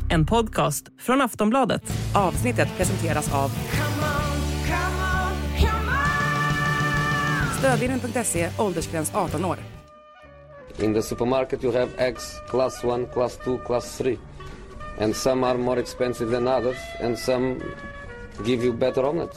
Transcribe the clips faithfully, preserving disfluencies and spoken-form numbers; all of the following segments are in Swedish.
En podcast från Aftonbladet. Avsnittet presenteras av Stödvinnen punkt se, åldersgräns arton år. In the supermarket you have eggs class one, class two, class three. And some are more expensive than others, and some give you better omelets.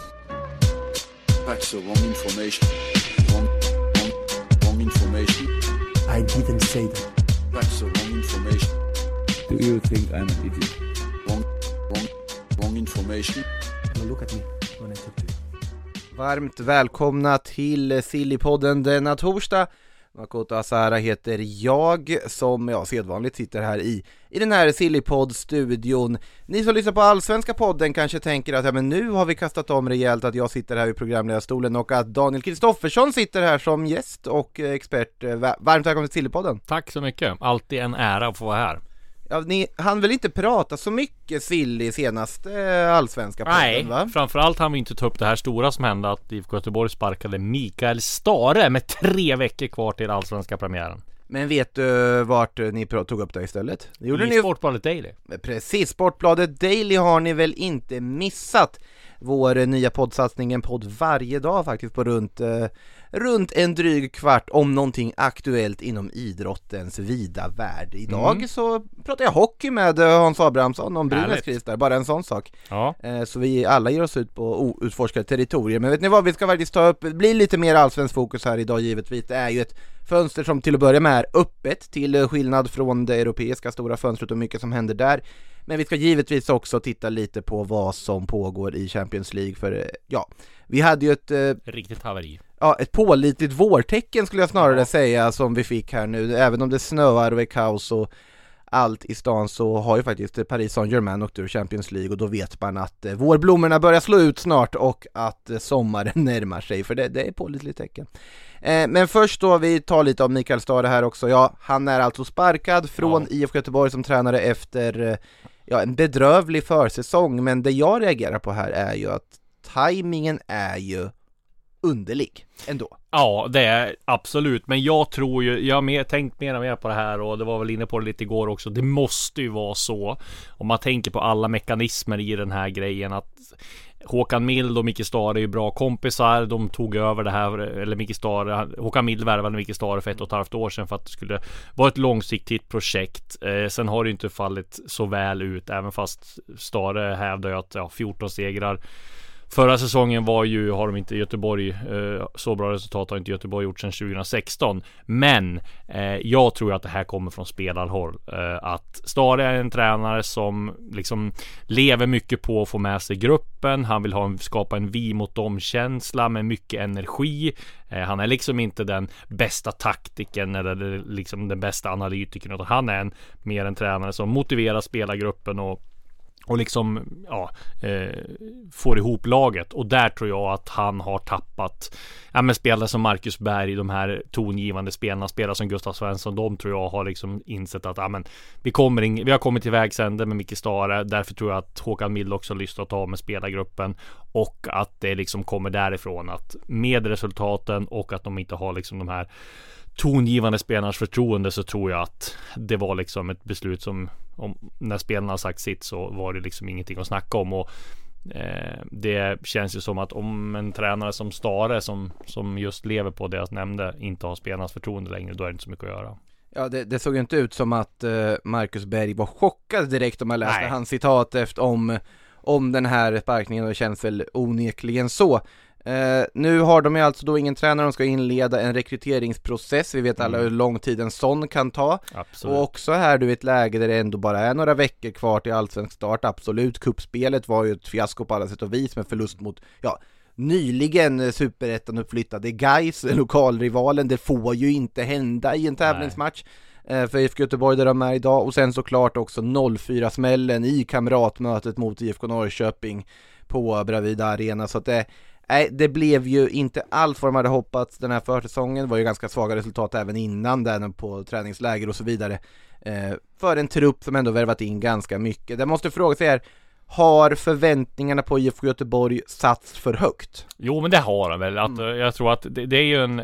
That's the wrong information. Wrong, wrong, wrong information. I didn't say that. That's the wrong information. Do you think I'm an idiot? Wrong, wrong, wrong information. Now look at me when I talk to you. Varmt välkomna till Sillypodden denna torsdag. Makoto Asahara heter jag som ja, sedvanligt sitter här i, i den här Sillypodd-studion. Ni som lyssnar på Allsvenska podden kanske tänker att ja, men nu har vi kastat om rejält att jag sitter här i programledarstolen och att Daniel Kristoffersson sitter här som gäst och expert. Varmt välkommen till Sillypodden. Tack så mycket. Alltid en ära att få vara här. Ja, ni hann väl inte prata så mycket Silly senaste Allsvenska podden, Nej, va? framförallt hann vi inte ta upp det här stora som hände att I F K Göteborg sparkade Mikael Stare med tre veckor kvar till Allsvenska premiären. Men vet du vart ni tog upp det istället? Det gjorde I ni... Sportbladet Daily. Precis, Sportbladet Daily har ni väl inte missat. Vår nya poddsatsning, en podd varje dag faktiskt på runt, eh, runt en dryg kvart om någonting aktuellt inom idrottens vida värld. Idag mm. så pratar jag hockey med Hans Abrahamsson om Brynäs kris där, bara en sån sak. Ja. Eh, så vi alla ger oss ut på outforskade territorier. Men vet ni vad, vi ska faktiskt ta upp, bli lite mer allsvensk fokus här idag givetvis. Det är ju ett fönster som till att börja med är öppet till skillnad från det europeiska stora fönstret och mycket som händer där. Men vi ska givetvis också titta lite på vad som pågår i Champions League. För ja, vi hade ju ett... Eh, Riktigt haveri. Ja, ett pålitligt vårtecken skulle jag snarare ja. säga som vi fick här nu. Även om det snöar och är kaos och allt i stan så har ju faktiskt Paris Saint-Germain åkt ur Champions League. Och då vet man att eh, vårblommorna börjar slå ut snart och att eh, sommaren närmar sig. För det, det är ett pålitligt tecken. Eh, men först då, vi tar lite av Mikael Stare här också. Ja, han är alltså sparkad från ja. I F K Göteborg som tränare efter... Eh, Ja, en bedrövlig försäsong, men det jag reagerar på här är ju att tajmingen är ju underlig ändå. Ja, det är absolut, men jag tror ju, jag har mer, tänkt mer och mer på det här och det var väl inne på det lite igår också, det måste ju vara så, om man tänker på alla mekanismer i den här grejen, att Håkan Mild och Micke Stare är ju bra kompisar. De tog över det här, eller Micke Stare, Håkan Mild värvade Micke Stare för ett och ett halvt år sedan för att det skulle vara ett långsiktigt projekt. Eh, sen har det inte fallit så väl ut, även fast Stare hävdar ju att ja, fjorton segrar. Förra säsongen var ju, har de inte Göteborg, eh, så bra resultat har inte Göteborg gjort sedan tjugo sexton. Men eh, jag tror att det här kommer från spelarhåll. Eh, att Stare är en tränare som liksom lever mycket på att få med sig gruppen. Han vill ha en, skapa en vi mot dem-känsla med mycket energi. Eh, han är liksom inte den bästa taktiken eller liksom den bästa analytikern, utan han är en, mer en tränare som motiverar spelargruppen och och liksom ja, eh, får ihop laget. Och där tror jag att han har tappat ja, men spelare som Marcus Berg, de här tongivande spelarna, spelare som Gustav Svensson, de tror jag har liksom insett att ja, men, vi, kommer in, vi har kommit till vägs ände med Micke Stare. Därför tror jag att Håkan Mild också lyssnar att ta med spelargruppen och att det liksom kommer därifrån, att med resultaten och att de inte har liksom de här tongivande spelarnas förtroende, så tror jag att det var liksom ett beslut som, om, när spelarna har sagt sitt, så var det liksom ingenting att snacka om. Och eh, det känns ju som att om en tränare som Stare, som, som just lever på det jag nämnde, inte har spelarnas förtroende längre, då är det inte så mycket att göra. Ja, det, det såg ju inte ut som att uh, Marcus Berg var chockad direkt om man läste Nej. hans citat efter om, om den här sparkningen, och det känns väl onekligen så. Uh, nu har de ju alltså då ingen tränare, de ska inleda en rekryteringsprocess. Vi vet alla mm. hur lång tid en sån kan ta. Absolut. Och också här du ett läge där det ändå bara är några veckor kvar till allsvensk start. Absolut, kuppspelet var ju ett fiasko på alla sätt och vis med förlust mot ja, nyligen superettan uppflyttade Gais, lokalrivalen. Det får ju inte hända i en tävlingsmatch. Nej. För I F K Göteborg där de är idag. Och sen såklart också noll fyra-smällen i kamratmötet mot I F K Norrköping på Bravida Arena. Så att det Nej, det blev ju inte allt vad de hade hoppats den här försäsongen. Det var ju ganska svaga resultat även innan den på träningsläger och så vidare. Eh, för en trupp som ändå värvat in ganska mycket. Det måste fråga sig här, har förväntningarna på I F K Göteborg satts för högt? Jo, men det har de väl. Att, mm. Jag tror att det, det är ju en...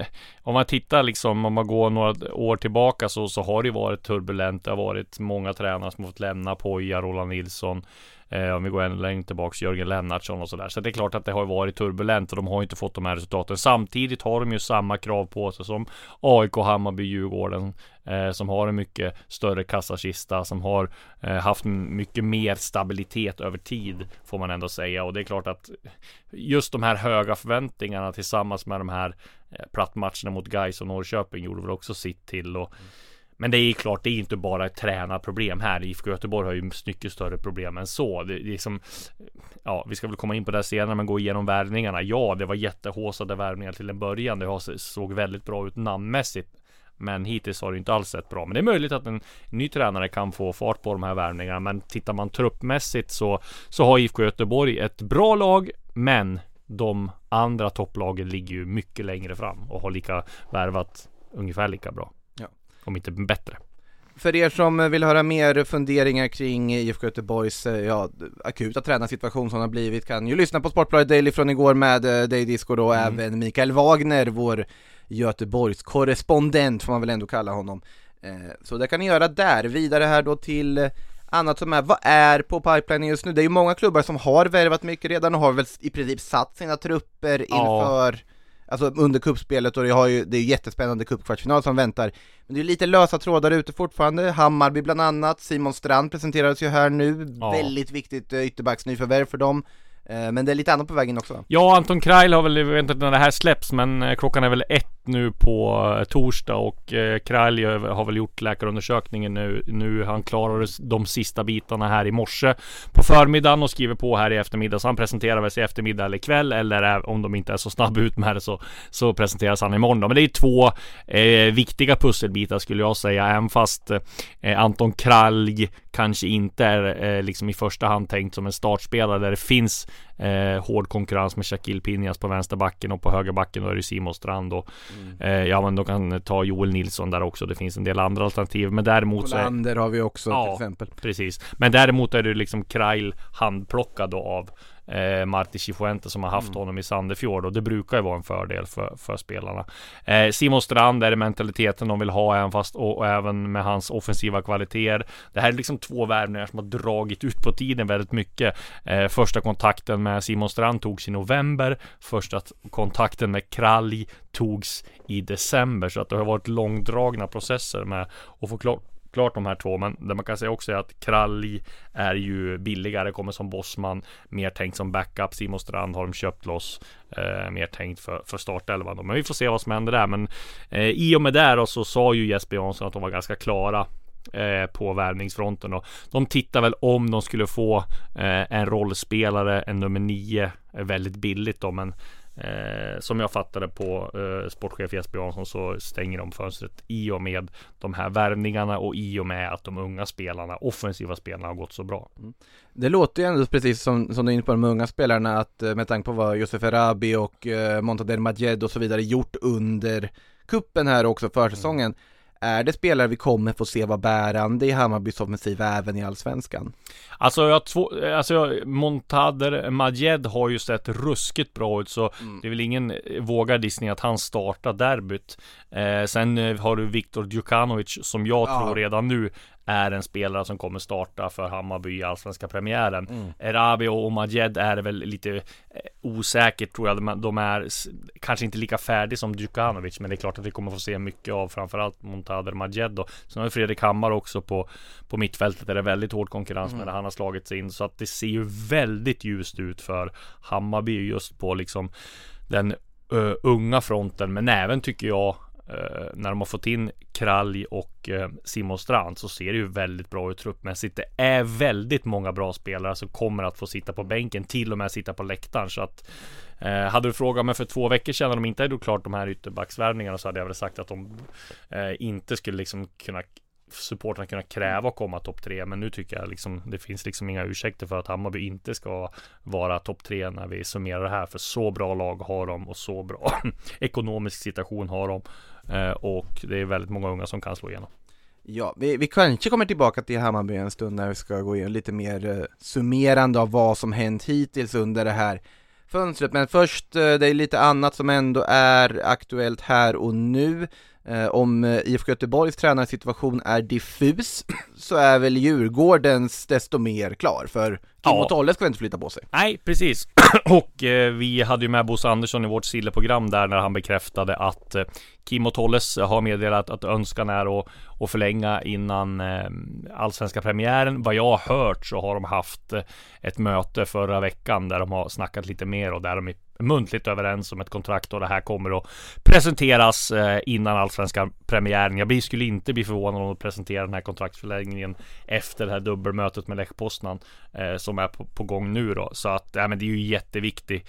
om man tittar liksom, om man går några år tillbaka så, så har det varit turbulent. Det har varit många tränare som har fått lämna, Poja, Roland Nilsson, eh, om vi går ännu längre tillbaka, Jörgen Lennartsson och sådär. Så det är klart att det har varit turbulent och de har inte fått de här resultaten. Samtidigt har de ju samma krav på sig som A I K, Hammarby, Djurgården, eh, som har en mycket större kassakista, som har eh, haft mycket mer stabilitet över tid, får man ändå säga. Och det är klart att just de här höga förväntningarna tillsammans med de här eh, plattmatcherna mot Gais och Norrköping gjorde väl också sitt till. Och men det är klart, det är inte bara ett tränarproblem här. I F K Göteborg har ju mycket större problem än så. Det, det är som, ja, vi ska väl komma in på det senare, men gå igenom värvningarna. Ja, det var jättehåsade värvningar till en början. Det såg väldigt bra ut namnmässigt. Men hittills har det inte alls sett bra. Men det är möjligt att en ny tränare kan få fart på de här värvningarna. Men tittar man truppmässigt så, så har I F K Göteborg ett bra lag. Men de andra topplagen ligger ju mycket längre fram och har lika värvat ungefär lika bra. Ja. Om inte bättre. För er som vill höra mer funderingar kring I F K Göteborgs ja, akuta tränarsituation som har blivit, kan ju lyssna på Sportbladet Daily från igår med Dave Disco då, mm. även Mikael Wagner, vår Göteborgs korrespondent får man väl ändå kalla honom. Eh, så det kan ni göra där. Vidare här då till annat som är, vad är på pipeline just nu? Det är ju många klubbar som har värvat mycket redan och har väl i princip satt sina trupper inför... Ja. Alltså under kuppspelet, och det, har ju, det är ju jättespännande cupkvartsfinal som väntar. Men det är lite lösa trådar ute fortfarande. Hammarby bland annat. Simon Strand presenterades ju här nu. Ja. Väldigt viktigt ytterbacksnyförvärv för dem. Men det är lite annat på vägen också. Ja, Anton Krail har väl, jag vet inte när det här släpps, men klockan är väl ett nu på torsdag och Krail har väl gjort läkarundersökningen nu. Nu han klarar de sista bitarna här i morse på förmiddagen och skriver på här i eftermiddag. Så han presenterar väl sig eftermiddag eller kväll, eller om de inte är så snabb ut med det så, så presenteras han imorgon. Men det är två eh, viktiga pusselbitar skulle jag säga, även fast eh, Anton Krail kanske inte är eh, liksom i första hand tänkt som en startspelare där det finns eh, hård konkurrens med Shaquille Pinjas på vänsterbacken, och på högerbacken då är det Simon Strand och mm. eh, ja, men då kan ta Joel Nilsson där också. Det finns en del andra alternativ, men däremot Olander så är, har vi också ja, till exempel. Precis. Men däremot är det liksom Krail handplockad då av Eh, Marti Cifuente som har haft mm. honom i Sandefjord, och det brukar ju vara en fördel för, för spelarna. Eh, Simon Strand är det mentaliteten de vill ha, även fast och, och även med hans offensiva kvaliteter. Det här är liksom två värvningar som har dragit ut på tiden väldigt mycket. Eh, första kontakten med Simon Strand togs i november, första kontakten med Kralj togs i december, så att det har varit långdragna processer med att få klart klart de här två, men det man kan säga också är att Kralj är ju billigare, kommer som bossman, mer tänkt som backup. Simon Strand har de köpt loss, eh, mer tänkt för, för startelvan då. Men vi får se vad som händer där. Men eh, i och med det då så sa ju Jesper Jansson att de var ganska klara eh, på värvningsfronten, och de tittar väl om de skulle få eh, en rollspelare, en nummer nio, eh, väldigt billigt då, men Eh, som jag fattade på eh, sportchef Jesper Jansson så stänger de fönstret i och med de här värvningarna och i och med att de unga spelarna, offensiva spelarna har gått så bra. Mm. Det låter ju ändå precis som, som du är inne på de unga spelarna, att med tanke på vad Josef Erabi och eh, Montader Majed och så vidare gjort under kuppen här också för säsongen. Mm. Är det spelare vi kommer få se vara bärande i Hammarbys offensiv även i Allsvenskan? Alltså, jag två, alltså Montader Majed har ju sett ruskigt bra ut, så mm. det är väl ingen vågad gissning att han startar derbyt. Eh, sen har du Viktor Djukanovic som jag ja. tror redan nu är en spelare som kommer starta för Hammarby i allsvenska premiären. Mm. Erabi och Majed är väl lite eh, osäkert, tror jag. De är kanske inte lika färdiga som Djukanovic, men det är klart att vi kommer få se mycket av framförallt Montader Majed då. Sen har vi Fredrik Hammar också på, på mittfältet, där det är väldigt hård konkurrens mm. med när han har slagit sig in, så att det ser ju väldigt ljust ut för Hammarby just på liksom den uh, unga fronten, men även tycker jag Uh, när de har fått in Kralj och uh, Simon Strand så ser det ju väldigt bra ut truppmässigt. Det är väldigt många bra spelare som kommer att få sitta på bänken, till och med sitta på läktaren, så att uh, hade du frågat mig för två veckor sedan om de inte hade gjort klart de här ytterbacksvärvningarna, så hade jag väl sagt att de uh, inte skulle liksom kunna supporterna kunna kräva att komma topp tre, men nu tycker jag liksom det finns liksom inga ursäkter för att Hammarby inte ska vara topp tre när vi summerar det här, för så bra lag har de och så bra ekonomisk situation har de, eh, och det är väldigt många unga som kan slå igenom. Ja, vi, vi kanske kommer tillbaka till Hammarby en stund när vi ska gå igenom lite mer eh, summerande av vad som hänt hittills under det här fönstret. Men först, det är lite annat som ändå är aktuellt här och nu. Om I F K Göteborgs tränarsituation är diffus så är väl Djurgårdens desto mer klar, för Kim Ja. och Tolle ska inte flytta på sig. Nej, precis. Och eh, vi hade ju med Bosse Andersson i vårt Sille-program där när han bekräftade att eh, Kim och Tolles har meddelat att önskan är att, att förlänga innan eh, allsvenska premiären. Vad jag har hört så har de haft eh, ett möte förra veckan där de har snackat lite mer och där de är muntligt överens om ett kontrakt och det här kommer att presenteras eh, innan allsvenska premiären. Jag blir, skulle inte bli förvånad om de presenterar den här kontraktsförlängningen efter det här dubbelmötet med Lech Poznan eh, som är på, på gång nu då. Så att ja, men det är ju jätteviktigt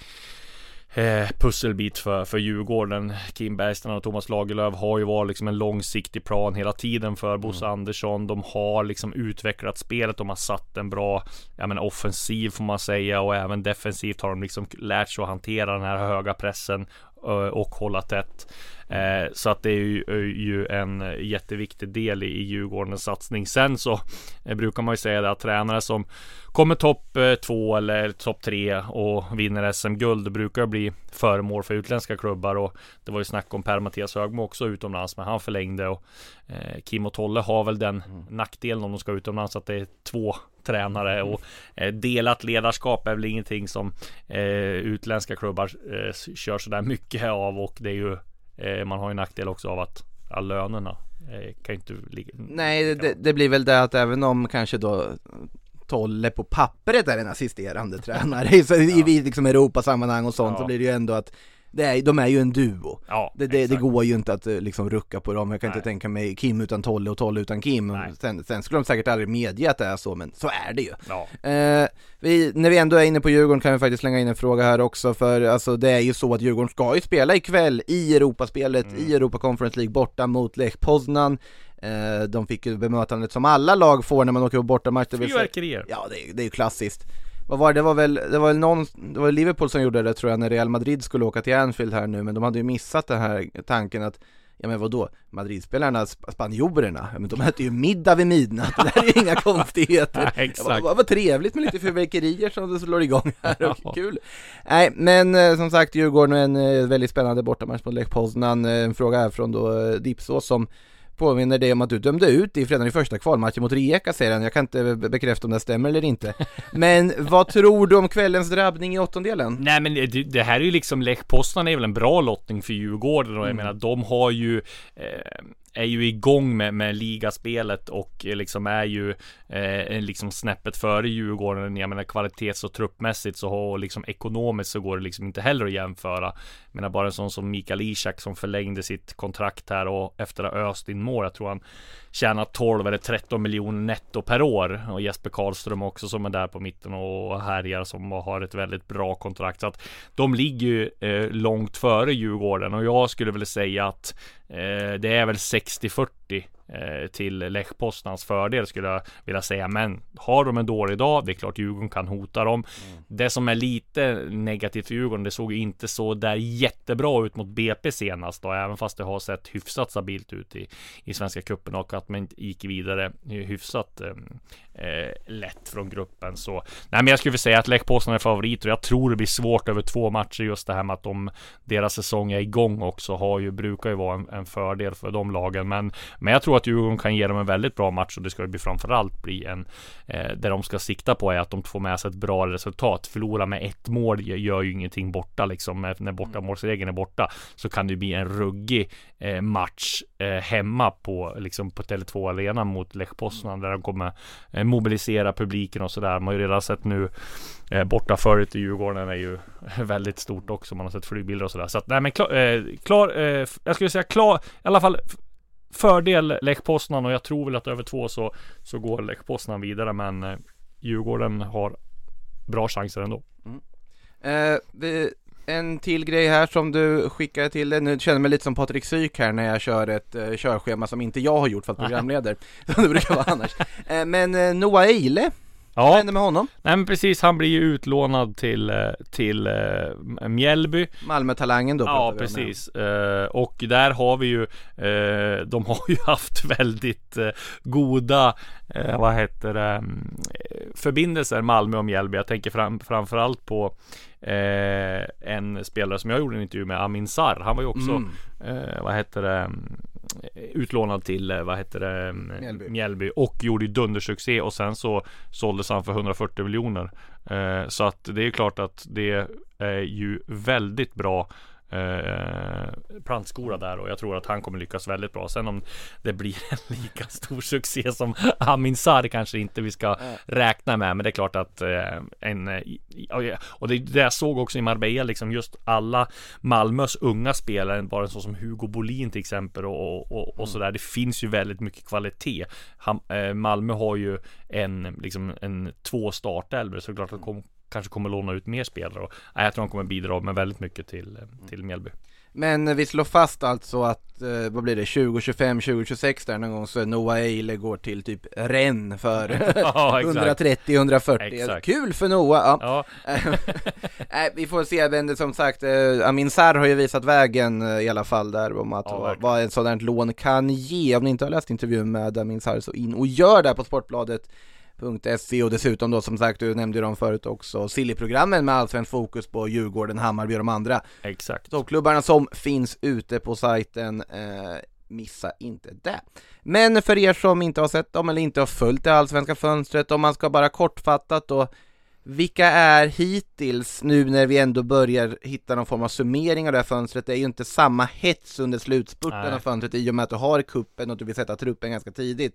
Eh, pusselbit för, för Djurgården. Kim Bergstrand och Thomas Lagerlöf har ju varit liksom en långsiktig plan hela tiden för Bosse mm. Andersson. De har liksom utvecklat spelet, de har satt en bra ja, men offensiv får man säga, och även defensivt har de liksom lärt sig att hantera den här höga pressen och hålla tätt. Eh, så att det är ju, är ju en jätteviktig del i, i Djurgårdens satsning. Sen så eh, brukar man ju säga det att tränare som kommer topp eh, två eller topp tre och vinner S M-guld brukar bli föremål för utländska klubbar, och det var ju snack om Per-Mattias Högmo också utomlands, men han förlängde, och eh, Kim och Tolle har väl den mm. nackdelen om de ska utomlands att det är två tränare, och eh, delat ledarskap är väl ingenting som eh, utländska klubbar eh, kör så där mycket av, och det är ju eh, man har ju nackdel också av att ja, lönerna eh, kan inte ligga. Nej, det, det blir väl det att även om kanske då Tolle på pappret är en assisterande tränare så i, i liksom Europasammanhang och sånt, ja. Så blir det ju ändå att det är, de är ju en duo. Ja, det, det, det går ju inte att liksom rucka på dem. Jag kan Nej. inte tänka mig Kim utan Tolle och Tolle utan Kim. Sen, sen skulle de säkert aldrig medge att det är så, men så är det ju. Ja. Eh, vi, när vi ändå är inne på Djurgården kan vi faktiskt slänga in en fråga här också, för alltså, det är ju så att Djurgården ska ju spela ikväll i Europaspelet mm. i Europa Conference League borta mot Lech Poznan. Eh, de fick ju bemötandet som alla lag får när man åker på bortamatch. Fyrverkerier. Ja, det, det är ju klassiskt. Vad var det? Det var väl det var väl någon det var Liverpool som gjorde det, tror jag, när Real Madrid skulle åka till Anfield här nu, men de hade ju missat den här tanken att ja, men vadå, Madrid-spelarna, sp- spanjorerna, ja, men de äter ju middag vid midnatt, det där är inga konstigheter. Ja, exakt. Vad, vad, vad trevligt med lite fyrverkerier som det slår igång här, och kul. Nej, men eh, som sagt, Djurgården är en eh, väldigt spännande bortamatch mot Lech Poznan. Eh, en fråga här från då eh, Dipsås som påminner det om att du dömde ut i redan i första kvalmatchen mot Rijeka, säger han. Jag kan inte bekräfta om det stämmer eller inte. Men vad tror du om kvällens drabbning i åttondelen? Nej, men det, det här är ju liksom, Lech Poznan är väl en bra lottning för Djurgården, och jag Mm. menar, de har ju eh, är ju igång med, med ligaspelet och liksom är ju eh, liksom snäppet före Djurgården. Jag menar, kvalitets- och truppmässigt så har, och liksom ekonomiskt så går det liksom inte heller att jämföra. Jag menar, bara en sån som Mikael Ishak som förlängde sitt kontrakt här och efter att ha öst in mål, jag tror han tjänar tolv eller tretton miljoner netto per år, och Jesper Karlström också som är där på mitten och härjar, som har ett väldigt bra kontrakt, så att de ligger ju eh, långt före Djurgården, och jag skulle väl säga att eh, det är väl sextio fyrtio eh, till Lech Poznans fördel, skulle jag vilja säga. Men har de en dålig dag, det är klart Djurgården kan hota dem. Mm. Det som är lite negativt för Djurgården, det såg ju inte så där jättebra ut mot B P senast då, även fast det har sett hyfsat stabilt ut i, i Svenska cupen, och att man gick vidare hyfsat eh, eh, lätt från gruppen. Så nej, men jag skulle vilja säga att Lech Poznan är favorit, och jag tror det blir svårt över två matcher, just det här med att de, deras säsong är igång också, har ju, brukar ju vara en, en fördel för de lagen. Men, men jag tror att Djurgården kan ge dem en väldigt bra match, och det ska ju bli framförallt bli en eh, där de ska sikta på är att de får med sig ett bra resultat. Förlora med ett mål gör ju ingenting borta liksom. När bortamålsregeln är borta så kan det bli en ruggig eh, match eh, hemma på, liksom på Tele två Arena mot Lech Poznan, där de kommer eh, mobilisera publiken och sådär. Man har ju redan sett nu eh, borta förut i Djurgården är ju väldigt stort också, man har sett flygbilder och sådär. Så att nej, men klar, eh, klar eh, jag skulle säga klar, i alla fall fördel Lech Poznan, och jag tror väl att över två så, så går Lech Poznan vidare, men eh, Djurgården har bra chanser ändå. Mm. Eh, vi, en till grej här som du skickade till det. Nu känner jag mig lite som Patrik Syk här när jag kör ett eh, körschema som inte jag har gjort för att programleder, som det brukar vara annars. Eh, men eh, Noah Eile Ja. Vad händer med honom? Nej men precis, han blir ju utlånad till, till uh, Mjällby. Malmö-talangen då. Ja, precis. Uh, och där har vi ju, uh, de har ju haft väldigt uh, goda, uh, vad heter det, um, förbindelser Malmö och Mjällby. Jag tänker fram, framförallt på uh, en spelare som jag gjorde en intervju med, Amin Sarr. Han var ju också, mm. uh, vad heter det, utlånad till, vad heter det, Mjällby, Mjällby och gjorde dundersuccé och sen så såldes han för hundrafyrtio miljoner. Eh, så att det är klart att det är ju väldigt bra eh, plantskola där och jag tror att han kommer lyckas väldigt bra. Sen om det blir en lika stor succé som Amin Sarr kanske inte vi ska äh. räkna med, men det är klart att eh, en och det, det jag såg också i Marbella liksom just alla Malmös unga spelare, bara en sån som Hugo Bolin till exempel och, och, och mm. sådär, det finns ju väldigt mycket kvalitet. Han, eh, Malmö har ju en liksom en två startelver, så det är klart att kom, kanske kommer låna ut mer spelare och äh, jag tror han kommer bidra med väldigt mycket till, till Mjällby. Men vi slår fast alltså att, eh, vad blir det, tjugo tjugofem tjugo tjugosex där någon gång så Noah Eile går till typ Rennes för ja, hundratrettio hundratfyrtio. Exakt. Kul för Noah. Ja. Ja. Nej, vi får se, men som sagt, eh, Amin Sarr har ju visat vägen eh, i alla fall där om att ja, vad, vad ett sådant lån kan ge. Om ni inte har läst intervjun med Amin Sarr så in och gör det på Sportbladet punkt se och dessutom då som sagt, du nämnde ju dem förut också, Silly-programmen med allsvensk fokus på Djurgården, Hammarby och de andra. Exakt. Toppklubbarna som finns ute på sajten, eh, missa inte det. Men för er som inte har sett dem eller inte har följt det allsvenska fönstret, om man ska bara kortfattat då, vilka är hittills, nu när vi ändå börjar hitta någon form av summering av det här fönstret, det är ju inte samma hets under slutspurten av fönstret i och med att du har kuppen och du vill sätta truppen ganska tidigt.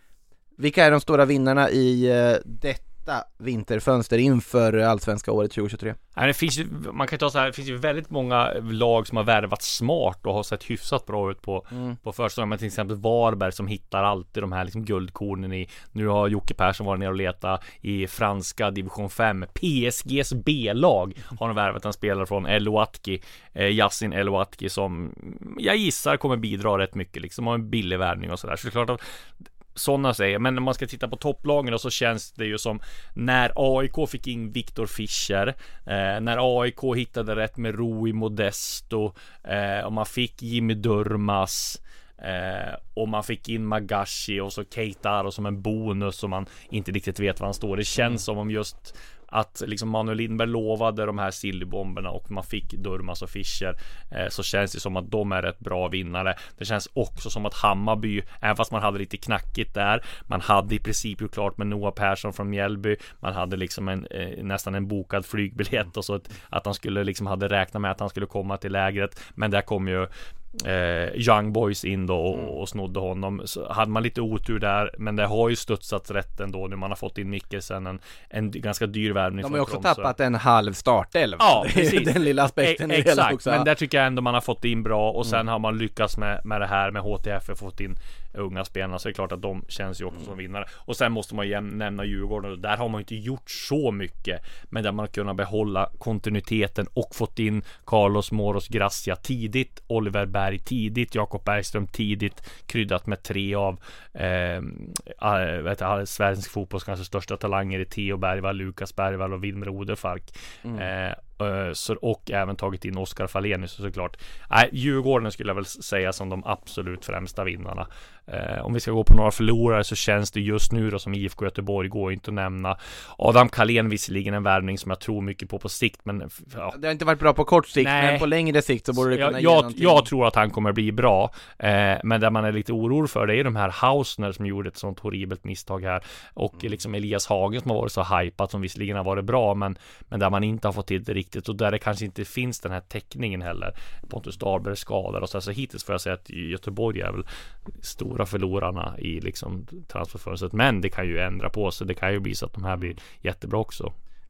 Vilka är de stora vinnarna i uh, detta vinterfönster inför allsvenska året tjugo tjugotre? Ja, det finns ju, man kan ta så här, det finns ju väldigt många lag som har värvat smart och har sett hyfsat bra ut på, mm. på försäsongen. Men till exempel Varberg som hittar alltid de här liksom guldkornen i. Nu har Jocke Persson varit ner och letat i franska division fem. P S G:s B-lag har de värvat en spelare från El Ouatki, eh, Yassin El Ouatki, som jag gissar kommer bidra rätt mycket. Liksom har en billig värvning och sådär. Så det är klart att sådana säger, men när man ska titta på topplagen så känns det ju som när A I K fick in Viktor Fischer, eh, när A I K hittade rätt med Rui Modesto, eh, och man fick Jimmy Durmaz, eh, och man fick in Magashi och så Keitaro som en bonus som man inte riktigt vet var han står. Det känns mm. som om just att liksom Manuel Lindberg lovade de här sillybomberna och man fick Durmaz och Fischer, eh, så känns det som att de är rätt bra vinnare. Det känns också som att Hammarby, även fast man hade lite knackigt där, man hade i princip gjort klart med Noah Persson från Mjällby, man hade liksom en, eh, nästan en bokad flygbiljett och så att, att han skulle liksom hade räknat med att han skulle komma till lägret, men där kom ju Eh, Young Boys in då och, och snodde honom. Så hade man lite otur där, men det har ju studsats rätt ändå nu. Man har fått in Mikkelsen, en, en ganska dyr värvning. De har ju också Tromsö. Tappat en halv startelv. Ja, precis. Den lilla aspekten e- i exakt, hela också. Men där tycker jag ändå man har fått in bra. Och sen mm. har man lyckats med, med det här med H T F och fått in unga spelarna, så är det klart att de känns ju också mm. som vinnare. Och sen måste man ju nämna Djurgården. Där har man inte gjort så mycket, men där man har kunnat behålla kontinuiteten och fått in Carlos Moros Gracia tidigt, Oliver Berg tidigt, Jakob Bergström tidigt, kryddat med tre av eh, vet jag, svensk fotbolls kanske största talanger i Theo Bergvall, Lukas Bergvall och Wilmer Oderfalk. Mm. Eh, Så, och även tagit in Oskar Falenius såklart. Nej, Djurgården skulle jag väl säga som de absolut främsta vinnarna. Eh, om vi ska gå på några förlorare så känns det just nu då som I F K Göteborg går inte att nämna. Adam Kalén visserligen en värvning som jag tror mycket på på sikt, men ja. Det har inte varit bra på kort sikt. Nej. Men på längre sikt så borde det kunna jag, ge jag, någonting. jag tror att han kommer bli bra, eh, men där man är lite orolig för det är de här Hausner som gjorde ett sånt horribelt misstag här, och mm. liksom Elias Hagen som har varit så hypat, som visserligen har varit bra, men, men där man inte har fått till det riktigt, och där det kanske inte finns den här täckningen heller. Pontus Dahlberg skadar och så, så hittills får jag säga att Göteborg är väl stora förlorarna i liksom transferfönstret, men det kan ju ändra på sig. Det kan ju bli så att de här blir jättebra också.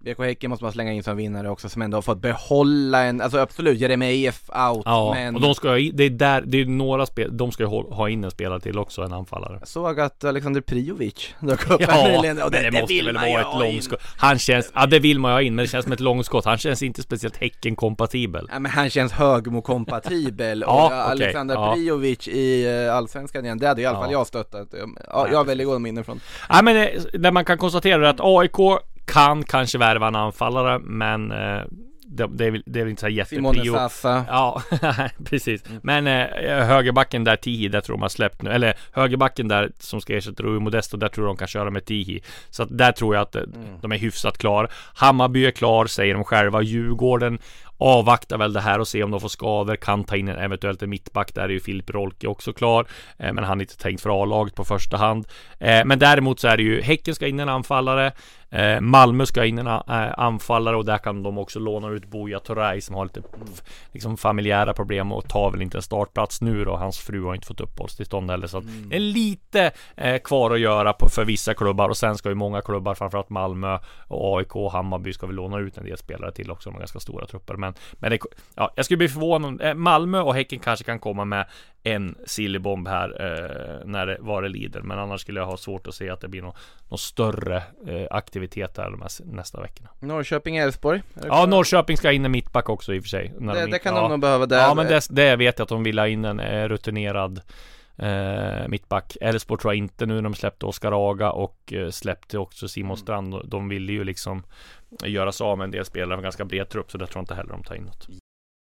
B K Häcken måste man slänga in som vinnare också, som ändå har fått behålla en, alltså absolut, Jeremejeff out. Ja, men... och de ska ha, det är där, det är några spel, de ska ha, ha in en spelare till också, en anfallare. Jag såg att Alexander Prijovic dök upp ja, här nyligen, och det, det, det måste vill väl man vara ett långskott. Han känns, ja det vill man ju ha in, men det känns som ett långskott. Han känns inte speciellt Häcken-kompatibel. Ja, men han känns Högmo-kompatibel. ja, och okay, Alexander ja. Prijovic i uh, Allsvenskan igen, det hade i alla fall ja. jag stöttat. Ja, jag har väldigt goda minnen från. Ja, men det man kan konstatera är att A I K kan kanske värva en anfallare, men eh, det, det, är väl, det är väl inte så här jätteprio. Simone Sassa. Ja, precis. Mm. Men eh, högerbacken där Tihi, där tror de har släppt nu. Eller högerbacken där som ska ersätta Rui Modesto, där tror de kan köra med Tihi. Så att där tror jag att mm. de är hyfsat klar. Hammarby är klar, säger de själva. Djurgården avvaktar väl det här och se om de får skador, kan ta in en eventuellt en mittback. Där är ju Filip Rolke också klar, eh, men han är inte tänkt för A-laget på första hand. Eh, men däremot så är det ju Häcken ska in en anfallare, eh, Malmö ska in en äh, anfallare, och där kan de också låna ut Buya Turay som har lite liksom familjära problem och tar väl inte en startplats nu då. Hans fru har inte fått uppehållstillstånd heller, så att mm. det är lite eh, kvar att göra på, för vissa klubbar, och sen ska ju många klubbar, framförallt Malmö och A I K och Hammarby, ska vi låna ut en del spelare till också, de har ganska stora trupper. Men Men det, ja, jag skulle bli förvånad. Malmö och Häcken kanske kan komma med en sillybomb här eh, när det var det lider. Men annars skulle jag ha svårt att se att det blir någon, någon större eh, aktivitet här de här nästa veckorna. Norrköping, Elfsborg. Ja, Norrköping ska in en mittback också i och för sig. När det, de, det kan ja, de nog behöva. Där. Ja, men det, det vet jag att de vill ha in en eh, rutinerad eh, mittback. Elfsborg tror jag inte nu när de släppte Oskar Aga och eh, släppte också Simon Strand. Mm. De ville ju liksom göra sig av med en del spelare med ganska bred trupp, så det tror jag inte heller de tar in något.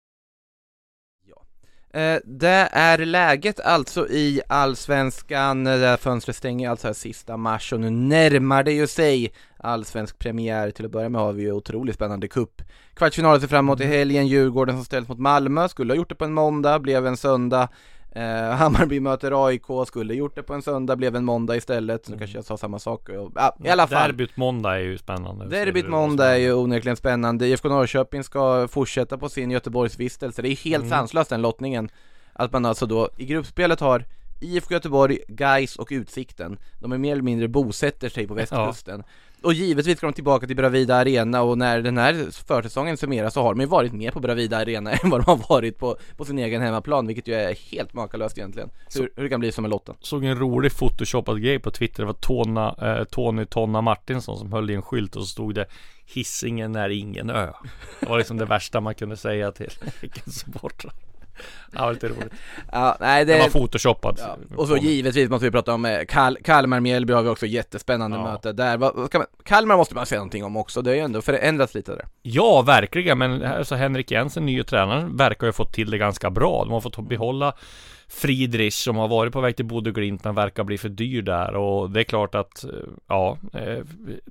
Eh, det är läget alltså i Allsvenskan. Där fönstret stänger alltså här sista mars, och nu närmar det ju sig allsvensk premiär. Till att börja med har vi ju otroligt spännande cup. Kvartsfinalen ser framåt i helgen. Djurgården som ställs mot Malmö, skulle ha gjort det på en måndag, blev en söndag. Uh, Hammarby möter A I K, skulle gjort det på en söndag, blev en måndag istället. Så mm. kanske jag sa samma sak. Ja, i alla fall. Derbyt måndag är ju spännande. Derbyt måndag är ju onekligen spännande. I F K Norrköping ska fortsätta på sin Göteborgsvistelse. Det är helt mm. sanslöst den lottningen. Att man alltså då i gruppspelet har I F K Göteborg, Gais och Utsikten. De är mer eller mindre bosätter sig på västkusten. Ja. Och givetvis ska de tillbaka till Bravida Arena, och när den här försäsongen summeras så har de ju varit mer på Bravida Arena än vad de har varit på, på sin egen hemmaplan, vilket ju är helt makalöst egentligen. Hur, hur det kan bli som en lotten. Såg en rolig photoshopad grej på Twitter. Det var Tona, eh, Tony Tonna Martinsson som höll i en skylt, och så stod det Hisingen är ingen ö. Det var liksom det värsta man kunde säga till vilken supportrar. Ja, var lite roligt. Ja, nej, det... det var photoshoppad. Ja. Och så givetvis måste vi prata om Kal- Kalmar-Mjällby har vi också jättespännande ja. möte där. Vad, kan man... Kalmar måste man säga någonting om också. Det är ju ändå förändrats lite där. Ja, verkligen. Men alltså, Henrik Jensen, nye tränaren, verkar ju ha fått till det ganska bra. De har fått behålla Friedrich som har varit på väg till Bodø Glimt, men verkar bli för dyr där. Och det är klart att ja, eh,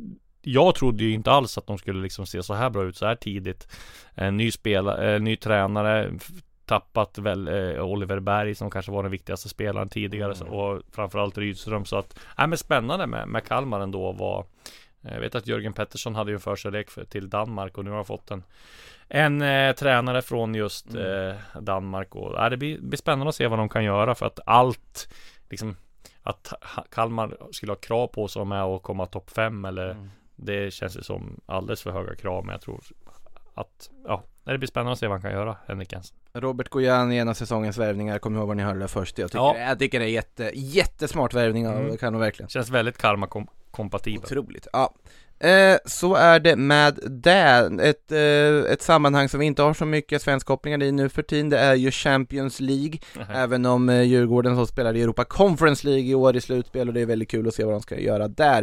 jag trodde ju inte alls att de skulle liksom se så här bra ut så här tidigt. En ny spelare, en ny tränare, tappat väl eh, Oliver Berg som kanske var den viktigaste spelaren tidigare, mm. och framförallt Rydström, så att nej, men spännande med, med Kalmar ändå var. Jag vet att Jörgen Pettersson hade ju en förkärlek för, till Danmark, och nu har fått en en eh, tränare från just eh, Danmark, och äh, det blir, blir spännande att se vad de kan göra, för att allt liksom, att Kalmar skulle ha krav på sig med att komma topp fem eller mm. det känns ju som alldeles för höga krav, men jag tror att ja, det blir spännande att se vad han kan göra, Henrik Jensen. Robert Gojan i ena säsongens värvningar, kommer ihåg vad ni hörde det först. Jag tycker, ja. jag tycker det är jätte, jättesmart värvning, mm. kan nog verkligen. Känns väldigt Kalmar-kompatibel. Otroligt, ja. Eh, så är det med det. Ett, eh, ett sammanhang som vi inte har så mycket svenskkopplingar i nu för tiden, det är ju Champions League. Mm. Även om eh, Djurgården så spelar i Europa Conference League i år i slutspel, och det är väldigt kul att se vad de ska göra där.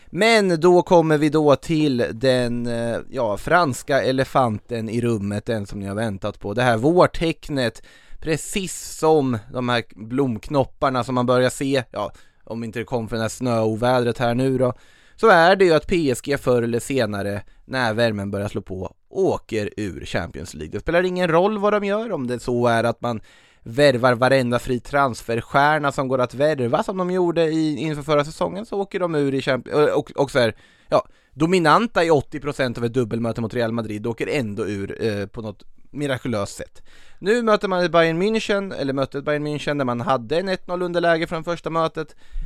Men då kommer vi då till den ja, franska elefanten i rummet, den som ni har väntat på. Det här vårtecknet, precis som de här blomknopparna som man börjar se, ja, om inte det kom från det här snöovädret här nu då, så är det ju att P S G förr eller senare, när värmen börjar slå på, åker ur Champions League. Det spelar ingen roll vad de gör, om det så är att man värvar varenda fri transferstjärna som går att värva, som de gjorde i, inför förra säsongen, så åker de ur i Champions, och, och så här, ja, dominanta i åttio procent av ett dubbelmöte mot Real Madrid, åker ändå ur eh, på något mirakulöst sätt. Nu möter man Bayern München, eller mötet Bayern München, där man hade en ett noll underläge från första mötet,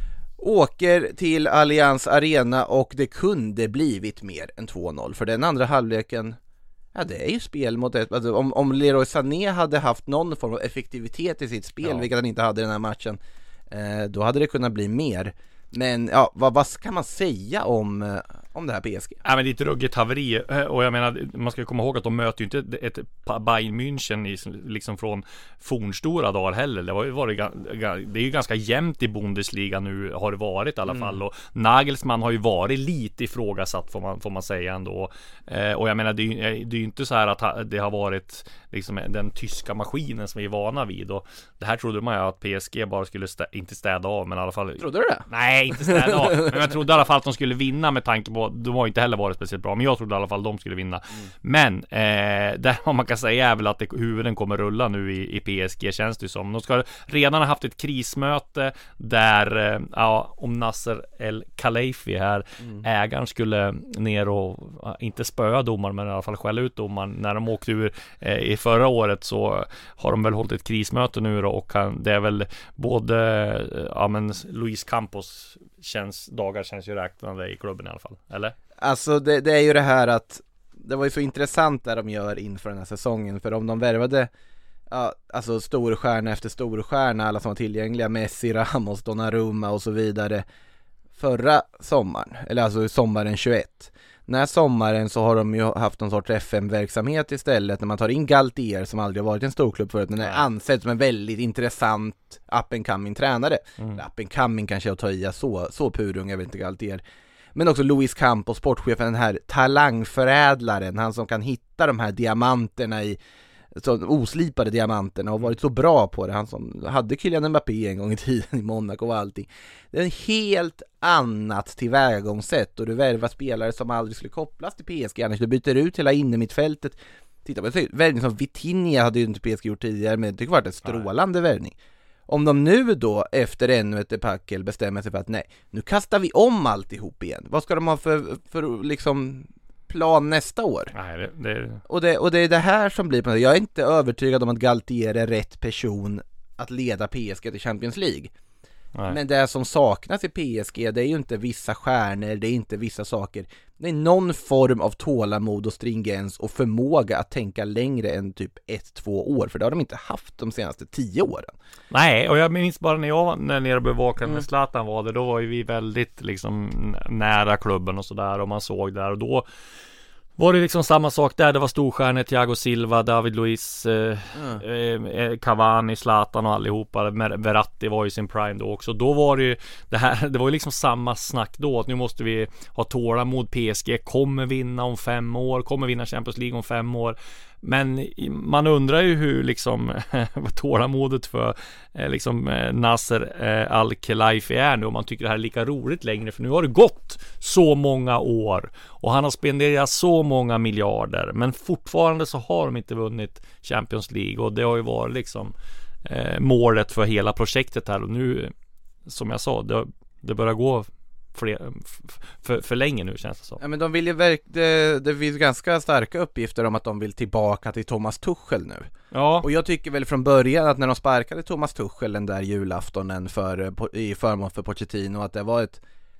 åker till Allianz Arena och det kunde blivit mer än två noll. För den andra halvleken, ja det är ju spel mot ett, alltså, om, om Leroy Sané hade haft någon form av effektivitet i sitt spel, ja. vilket han inte hade i den här matchen, eh, då hade det kunnat bli mer. Men ja, vad, vad kan man säga om, om det här P S G? Ja, men det är ett ruggigt haveri, och jag menar, man ska komma ihåg att de möter ju inte ett, ett Bayern München i, liksom från fornstora dagar heller. Det, var ju varit, det är ju ganska jämnt i Bundesliga nu, har det varit i alla fall, mm. och Nagelsmann har ju varit lite ifrågasatt får man, får man säga ändå, eh, och jag menar det är ju det är inte så här att det har varit liksom den tyska maskinen som vi är vana vid, och det här trodde man ju att P S G bara skulle stä, inte städa av, men i alla fall... Trodde du det? Nej, inte städa av, men jag trodde i alla fall att de skulle vinna, med tanke på, de har inte heller varit speciellt bra, men jag trodde i alla fall att de skulle vinna. Mm. Men eh, det man kan säga är väl att det, huvuden kommer rulla nu i, i P S G, känns det som. De ska redan ha haft ett krismöte där, eh, ja, om Nasser El Khelaifi här, mm. ägaren skulle ner och, ja, inte spöa domaren, men i alla fall skälla ut domaren när de åkte ur eh, i förra året, så har de väl hållit ett krismöte nu då, och kan, det är väl både ja, men Luis Campos känns, dagar känns ju räknade i klubben i alla fall, eller? Alltså det, det är ju det här att det var ju så intressant där de gör inför den här säsongen, för om de värvade, ja, alltså storstjärna efter storstjärna, alla som var tillgängliga, Messi, Ramos, Donnarumma och så vidare förra sommaren, eller alltså sommaren tjugoett. Den här sommaren så har de ju haft någon sorts F M-verksamhet istället, när man tar in Galtier som aldrig har varit en storklubb förut, men är ansedd som en väldigt intressant up-and-coming tränare. Mm. Up-and-coming kanske jag tar i, så, så purung, jag vet inte Galtier. Men också Luis Campos, sportchefen, den här talangförädlaren, han som kan hitta de här diamanterna i, så oslipade diamanterna, och varit så bra på det. Han som hade Kylian Mbappé en gång i tiden i Monaco och allting. Det är en helt annat tillvägagångssätt, och du värvar spelare som aldrig skulle kopplas till P S G annars. Du byter ut hela innermittfältet. Titta på det, värvning som Vitinha hade ju inte P S G gjort tidigare, men det tycker varit en strålande värvning. Om de nu då efter ännu ett packel bestämmer sig för att nej, nu kastar vi om alltihop igen. Vad ska de ha för, för liksom plan nästa år? Nej, det, det... Och, det, och det är det här som blir på det. Jag är inte övertygad om att Galtier är rätt person att leda P S G till Champions League. Nej. Men det som saknas i P S G, det är ju inte vissa stjärnor, det är inte vissa saker. Det är någon form av tålamod och stringens och förmåga att tänka längre än typ ett, två år. För det har de inte haft de senaste tio åren. Nej, och jag minns bara när jag var när nere och bevakade mm. med Zlatan var det, då var ju vi väldigt liksom nära klubben och sådär, och man såg där, och då var det liksom samma sak där. Det var storstjärnor, Thiago Silva, David Luiz, eh, mm. eh, Cavani, Zlatan och allihopa. Verratti var ju sin prime då också. Då var det ju det här, det var ju liksom samma snack då, att nu måste vi ha tålamod. P S G kommer vinna om fem år, kommer vinna Champions League om fem år. Men man undrar ju hur liksom vad tålamodet för eh, liksom eh, Nasser eh, Al Khelaifi är nu, och man tycker det här är lika roligt längre, för nu har det gått så många år och han har spenderat så många miljarder, men fortfarande så har de inte vunnit Champions League, och det har ju varit liksom eh, målet för hela projektet här, och nu som jag sa, det, det börjar gå För, för, för länge nu, känns det så. Ja, men de vill ju verk- det, det finns ganska starka uppgifter om att de vill tillbaka till Thomas Tuchel nu. Ja. Och jag tycker väl från början att när de sparkade Thomas Tuchel den där julaftonen för, i förmån för Pochettino, att det var ett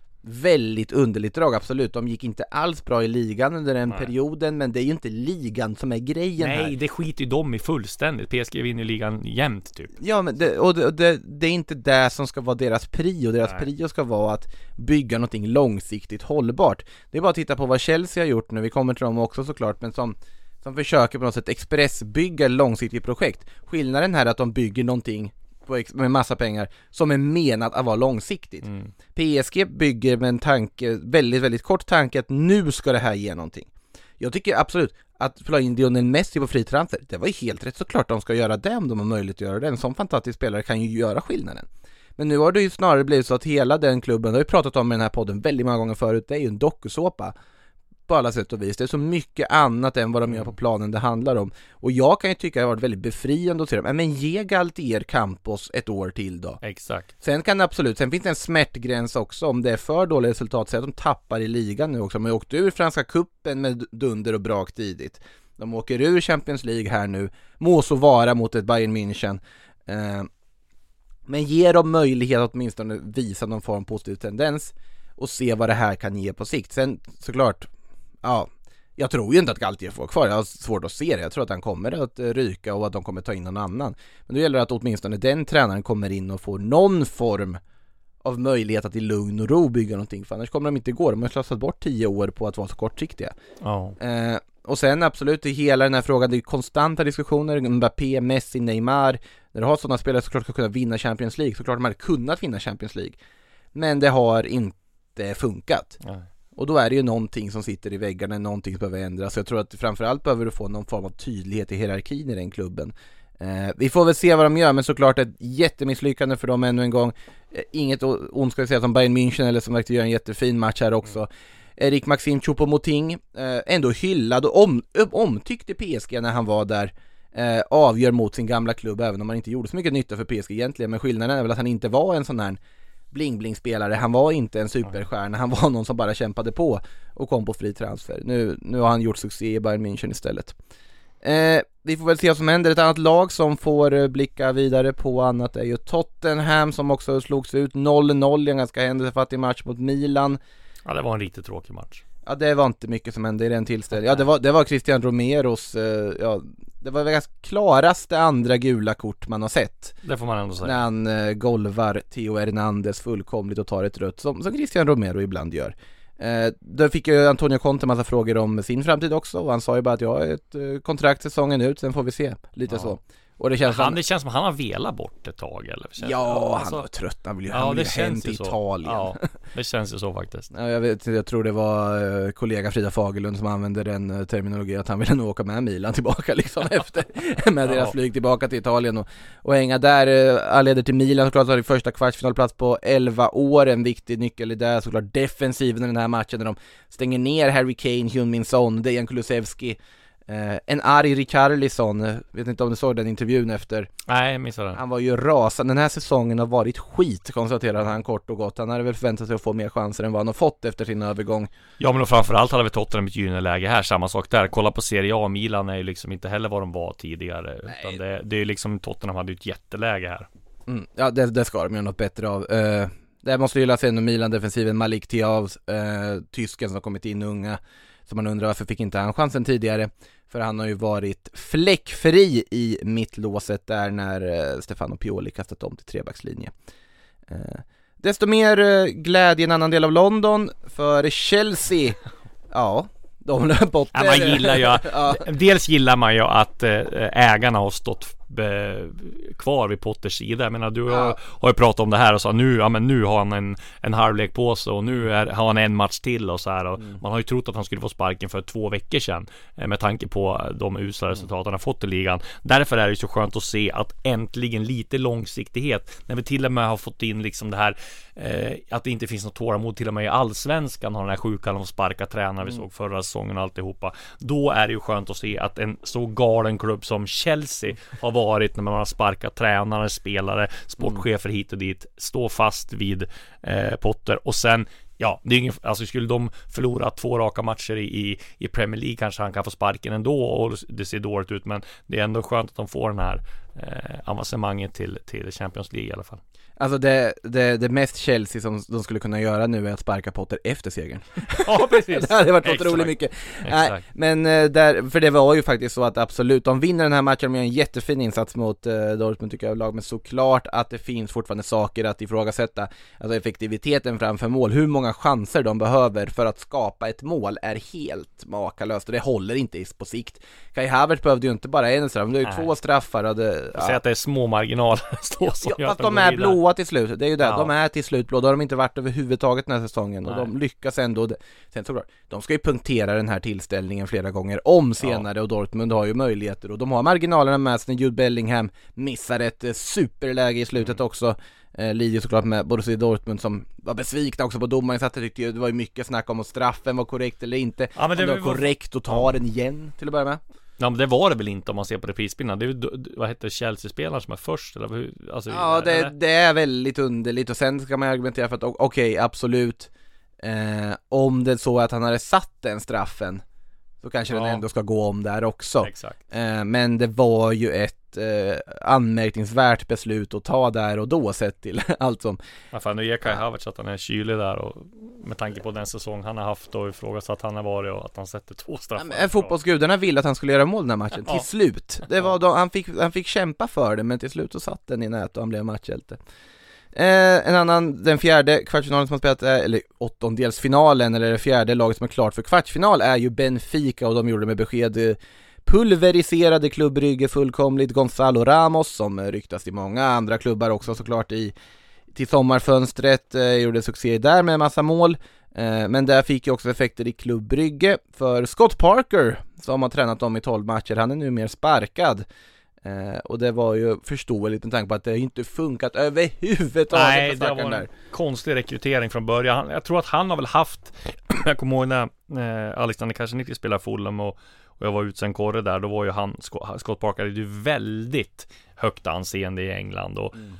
väldigt underligt drag, absolut. De gick inte alls bra i ligan under den Nej. perioden, men det är ju inte ligan som är grejen. Nej, här. Nej, det skiter ju de i fullständigt. P S G vinner ligan jämt typ. Ja, men det, och det, det, det är inte det som ska vara deras prio. Deras Nej. prio ska vara att bygga någonting långsiktigt hållbart. Det är bara att titta på vad Chelsea har gjort nu. Vi kommer till dem också såklart, men som som försöker på något sätt expressbygga långsiktigt projekt. Skillnaden här är att de bygger någonting med massa pengar som är menat att vara långsiktigt. Mm. P S G bygger med en tanke, väldigt, väldigt kort tanke, att nu ska det här ge någonting. Jag tycker absolut att flytta in Lionel Messi på fri transfer, det var ju helt rätt, såklart de ska göra det om de har möjlighet att göra det. En sån fantastisk spelare kan ju göra skillnaden. Men nu har det ju snarare blivit så att hela den klubben, det har vi pratat om i den här podden väldigt många gånger förut, det är ju en dokusåpa på alla sätt och vis. Det är så mycket annat än vad de gör på planen det handlar om. Och jag kan ju tycka att det har varit väldigt befriande att se dem. Men ge Galtier Campos ett år till då. Exakt. Sen kan det absolut, sen finns det en smärtgräns också om det är för dåliga resultat. Så att de tappar i ligan nu också. De har åkt ur Franska kuppen med dunder och brak tidigt. De åker ur Champions League här nu. Må så vara mot ett Bayern München. Eh, Men ge dem möjlighet att åtminstone visa någon form av positiv tendens och se vad det här kan ge på sikt. Sen såklart, ja, jag tror ju inte att Galtier får kvar. Jag har svårt att se det. Jag tror att han kommer att ryka och att de kommer ta in någon annan. Men då gäller det att åtminstone den tränaren kommer in och får någon form av möjlighet att i lugn och ro bygga någonting. För annars kommer de inte gå. De har slösat bort tio år på att vara så kortsiktiga. Ja. Eh, och sen absolut i hela den här frågan, det är konstanta diskussioner. Mbappé, Messi, Neymar. När du har sådana spelare såklart ska kunna vinna Champions League. Såklart de hade kunnat vinna Champions League. Men det har inte funkat. Nej. Och då är det ju någonting som sitter i väggarna, någonting som behöver ändras. Så jag tror att framförallt behöver du få någon form av tydlighet i hierarkin i den klubben. Eh, vi får väl se vad de gör, men såklart ett jättemisslyckande för dem ännu en gång. Eh, inget ont ska jag säga som Bayern München eller som verkligen gör en jättefin match här också. Mm. Erik Maxim Choupo-Moting eh, ändå hyllad och om, omtyckt i P S G när han var där. Eh, avgör mot sin gamla klubb även om han inte gjorde så mycket nytta för P S G egentligen. Men skillnaden är väl att han inte var en sån här bling-bling-spelare. Han var inte en superstjärna. Han var någon som bara kämpade på och kom på fri transfer. Nu, nu har han gjort succé i Bayern München istället. Eh, vi får väl se vad som händer. Ett annat lag som får blicka vidare på annat är ju Tottenham som också slogs ut noll noll i en ganska händelsefattig match mot Milan. Ja, det var en riktigt tråkig match. Ja, det var inte mycket som hände i den tillställningen. Ja, det var, det var Christian Romeros eh, ja, det var väl ganska klaraste andra gula kort man har sett. Det får man ändå säga. När han eh, golvar Theo Hernandez fullkomligt och tar ett rött som, som Christian Romero ibland gör. Eh, då fick ju Antonio Conte en massa frågor om sin framtid också. Och han sa ju bara att jag har ett eh, kontrakt säsongen ut, sen får vi se. Lite ja. så. Och det känns, han, som, det känns som att han har velat bort ett tag eller? Ja, ja alltså, han var trött. Han vill ju, ja, han vill ju hem till Italien. Ja, det känns ju så faktiskt. Ja, jag, vet, jag tror det var uh, kollega Frida Fagerlund som använde den uh, terminologin att han ville nog åka med Milan tillbaka liksom efter med deras ja. flyg tillbaka till Italien och, och hänga där. Uh, leder till Milan såklart, har i första kvartsfinalplats på elva år. En viktig nyckel i det såklart defensiven i den här matchen när de stänger ner Harry Kane, Heung-min Son, Dejan Kulusevski. Uh, en arg Richarlison, vet inte om du såg den intervjun efter. Nej, jag missade den. Han var ju rasande. Den här säsongen har varit skit, konstaterade han kort och gott. Han hade väl förväntat sig att få mer chanser än vad han har fått efter sin övergång. Ja, men framförallt hade vi Tottenham ett gynnande läge här. Samma sak där. Kolla på Serie A, Milan är ju liksom inte heller vad de var tidigare. Nej. Utan det, det är ju liksom Tottenham hade ju ett jätteläge här. Mm, ja, det, det ska de göra något bättre av. Uh, det måste ju läsa ändå Milan-defensiven. Malik Thiaw, uh, tysken som har kommit in unga. Så man undrar varför fick inte han chansen tidigare. För han har ju varit fläckfri i mittlåset där när eh, Stefano Pioli kastat om till trebackslinje. Eh, desto mer eh, glädje i en annan del av London för Chelsea. Ja, de löp bort. Ja, man gillar ju, ja. Dels gillar man ju att eh, ägarna har stått be, kvar vid Potters sida. Jag menar, du ja. har, har ju pratat om det här och sa nu, ja, men nu har han en, en halvlek på sig och nu är, har han en match till och så här. Och mm. man har ju trott att han skulle få sparken för två veckor sedan eh, med tanke på de usla resultat han har fått i ligan. Därför är det så skönt att se att äntligen lite långsiktighet, när vi till och med har fått in liksom det här eh, att det inte finns något tålamod till och med i allsvenskan, har den här sjukan om sparka tränare vi såg förra säsongen och alltihopa. Då är det ju skönt att se att en så galen klubb som Chelsea har varit när man har sparkat tränare, spelare, sportchefer hit och dit, stå fast vid eh, Potter. Och sen, ja, det är ingen, alltså skulle de förlora två raka matcher i, i, i Premier League kanske han kan få sparken ändå och det ser dåligt ut, men det är ändå skönt att de får den här eh, avancemanget till, till Champions League i alla fall. Alltså det, det, det mest Chelsea som de skulle kunna göra nu är att sparka Potter efter segern. Ja, precis. Det hade varit otroligt mycket. Nej, men där, för det var ju faktiskt så att absolut, de vinner den här matchen med en jättefin insats mot uh, Dortmund tycker jag lag, men såklart att det finns fortfarande saker att ifrågasätta. Alltså effektiviteten framför mål, hur många chanser de behöver för att skapa ett mål är helt makalöst och det håller inte på sikt. Kai Havertz behövde ju inte bara en straff, det är ju Nej. två straffar. Och det, ja. Säg att det är små marginaler. Ja, ja, fast de är blåa till slut, det är ju det, ja. de är till slut blå, då har de inte varit överhuvudtaget den här säsongen. Nej. Och de lyckas ändå. Sen såklart, de ska ju punktera den här tillställningen flera gånger om senare, ja. Och Dortmund har ju möjligheter och de har marginalerna med sig när Jude Bellingham missar ett eh, superläge i slutet mm. också. Eh, lider såklart med Borussia Dortmund som var besvikna också på domaren, så att jag tyckte det var ju mycket snack om att straffen var korrekt eller inte. Ja, men det, om det var, var korrekt att ta ja. den igen till att börja med. Ja, men det var det väl inte om man ser på reprisbilderna. Det är ju, vad heter Chelsea-spelaren som är först eller hur? Alltså, ja, det, eller? det är väldigt underligt. Och sen ska man argumentera för att okej, okay, absolut eh, om det är så att han hade satt den straffen, så kanske Ja. den ändå ska gå om där också. Exakt. Eh, men det var ju ett eh, anmärkningsvärt beslut att ta där och då, sett till allt som... Ja, fan, nu ger Kai Havertz att han är kylig där, och med tanke på den säsong han har haft och ifrågasatt han har varit, och att han sätter två straffar. Ja, men fotbollsgudarna ville att han skulle göra mål den här matchen, Ja. till slut. Det var då, han, fick, han fick kämpa för det, men till slut så satt den i nät och han blev matchhjälte. Eh, en annan, den fjärde kvartsfinalen som har spelat, eh, eller åttondelsfinalen, eller det fjärde laget som är klart för kvartsfinal, är ju Benfica, och de gjorde med besked eh, pulveriserade Club Brygge fullkomligt. Gonzalo Ramos, som eh, ryktas i många andra klubbar också såklart i, till sommarfönstret, eh, gjorde succé där med en massa mål. Eh, men där fick ju också effekter i Club Brygge, för Scott Parker, som har tränat dem i tolv matcher, han är nu mer sparkad. Eh, och det var ju förståeligt med tanke på att det inte funkat överhuvudtaget. Nej, det var en där. konstig rekrytering från början. Han, jag tror att han har väl haft, jag kommer ihåg när eh, Alexander Karsenitti spelade Fulham och, och jag var ute sen korre där, då var ju han, Scott Parker, det är ju väldigt högt anseende i England och mm.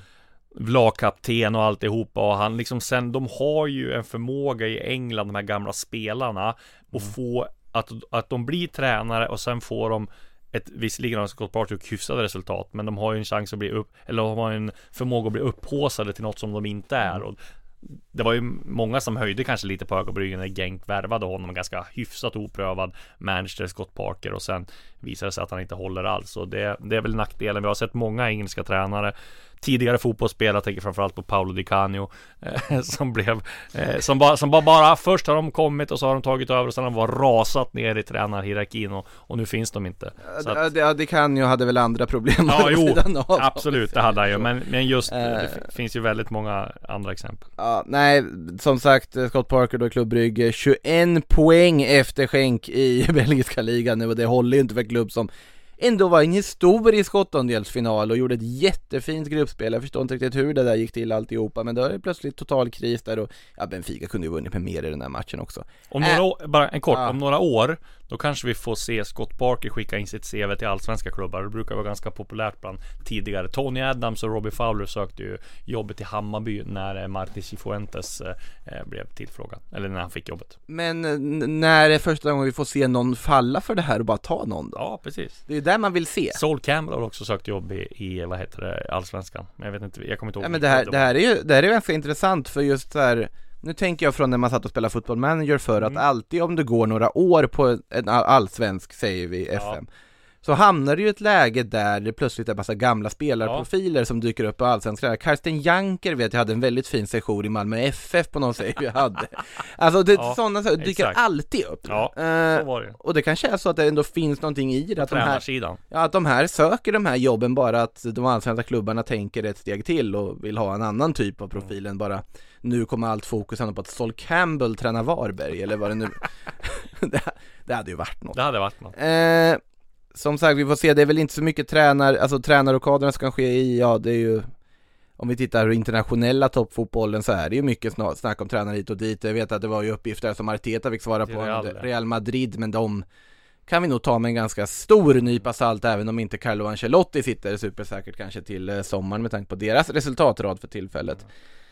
lagkapten och alltihopa, och han liksom sen, de har ju en förmåga i England, de här gamla spelarna, att mm. få att, att de blir tränare och sen får de ett, visserligen har Scott Parker hyfsade resultat, men de har ju en chans att bli upp, eller de har en förmåga att bli upphåsade till något som de inte är. Och det var ju många som höjde kanske lite på ögonbrynen när Genk värvade honom, ganska hyfsat oprövad manager Scott Parker, och sen visade det sig att han inte håller alls, och det, det är väl nackdelen. Vi har sett många engelska tränare, tidigare fotbollsspelare, tänker framförallt på Paolo Di Canio, eh, som blev eh, som, bara, som bara, bara först har de kommit och så har de tagit över, och sen har de var rasat ner i tränarhierarkin, och, och nu finns de inte. Så ja, att, det, Di Canio hade väl andra problem. Ja, jo, av, absolut, det hade han ju, men, men just eh, det f- finns ju väldigt många andra exempel. Ja, nej, som sagt, Scott Parker då, Club Brygge, tjugoen poäng efter skänk i belgiska ligan nu, och det håller ju inte för klubb som ändå var en historisk åttondelsfinal och gjorde ett jättefint gruppspel. Jag förstår inte riktigt hur det där gick till alltihopa, men då är det plötsligt total kris där, och ja, Benfica kunde ju vunnit med mer i den här matchen också. Om några år, bara en kort, ja. om några år då kanske vi får se Scott Parker skicka in sitt C V till allsvenska klubbar. Det brukar vara ganska populärt bland tidigare. Tony Adams och Robbie Fowler sökte ju jobbet i Hammarby när Martin Cifuentes eh, blev tillfrågad, eller när han fick jobbet. Men n- när är första gången vi får se någon falla för det här och bara ta någon då? Ja, precis. Det är ju där man vill se. Sol Campbell har också sökt jobb i, i vad heter det, allsvenskan. Men jag vet inte, jag kommer inte ihåg. Ja, men det här, det här är ju det här är ganska intressant, för just så här, nu tänker jag från när man satt och spelade Football Manager för Mm. att alltid om det går några år på en allsvensk, säger vi, F M, ja. så hamnar det ju ett läge där det plötsligt är massa gamla spelarprofiler ja. som dyker upp på allsvenska. Karsten Janker vet jag hade en väldigt fin session i Malmö F F på någon säg vi hade. Alltså det, ja, sådana så, dyker exakt. alltid upp. Ja, uh, så var det. Och det kanske är så att det ändå finns någonting i det. Att de, här, ja, att de här söker de här jobben bara att de allsvenska klubbarna tänker ett steg till och vill ha en annan typ av profil än mm. bara nu kommer allt fokus på att Sol Campbell tränar Varberg eller vad det nu det, det hade ju varit något. Det hade varit något. Uh, Som sagt, vi får se, det är väl inte så mycket tränar, alltså tränarrokaderna ska ske i, ja det är ju, om vi tittar på internationella toppfotbollen så är det ju mycket snack om tränare hit och dit. Jag vet att det var ju uppgifter som Arteta fick svara på Real, Real Madrid, men de kan vi nog ta med en ganska stor nypa salt, även om inte Carlo Ancelotti sitter supersäkert kanske till sommaren med tanke på deras resultatrad för tillfället.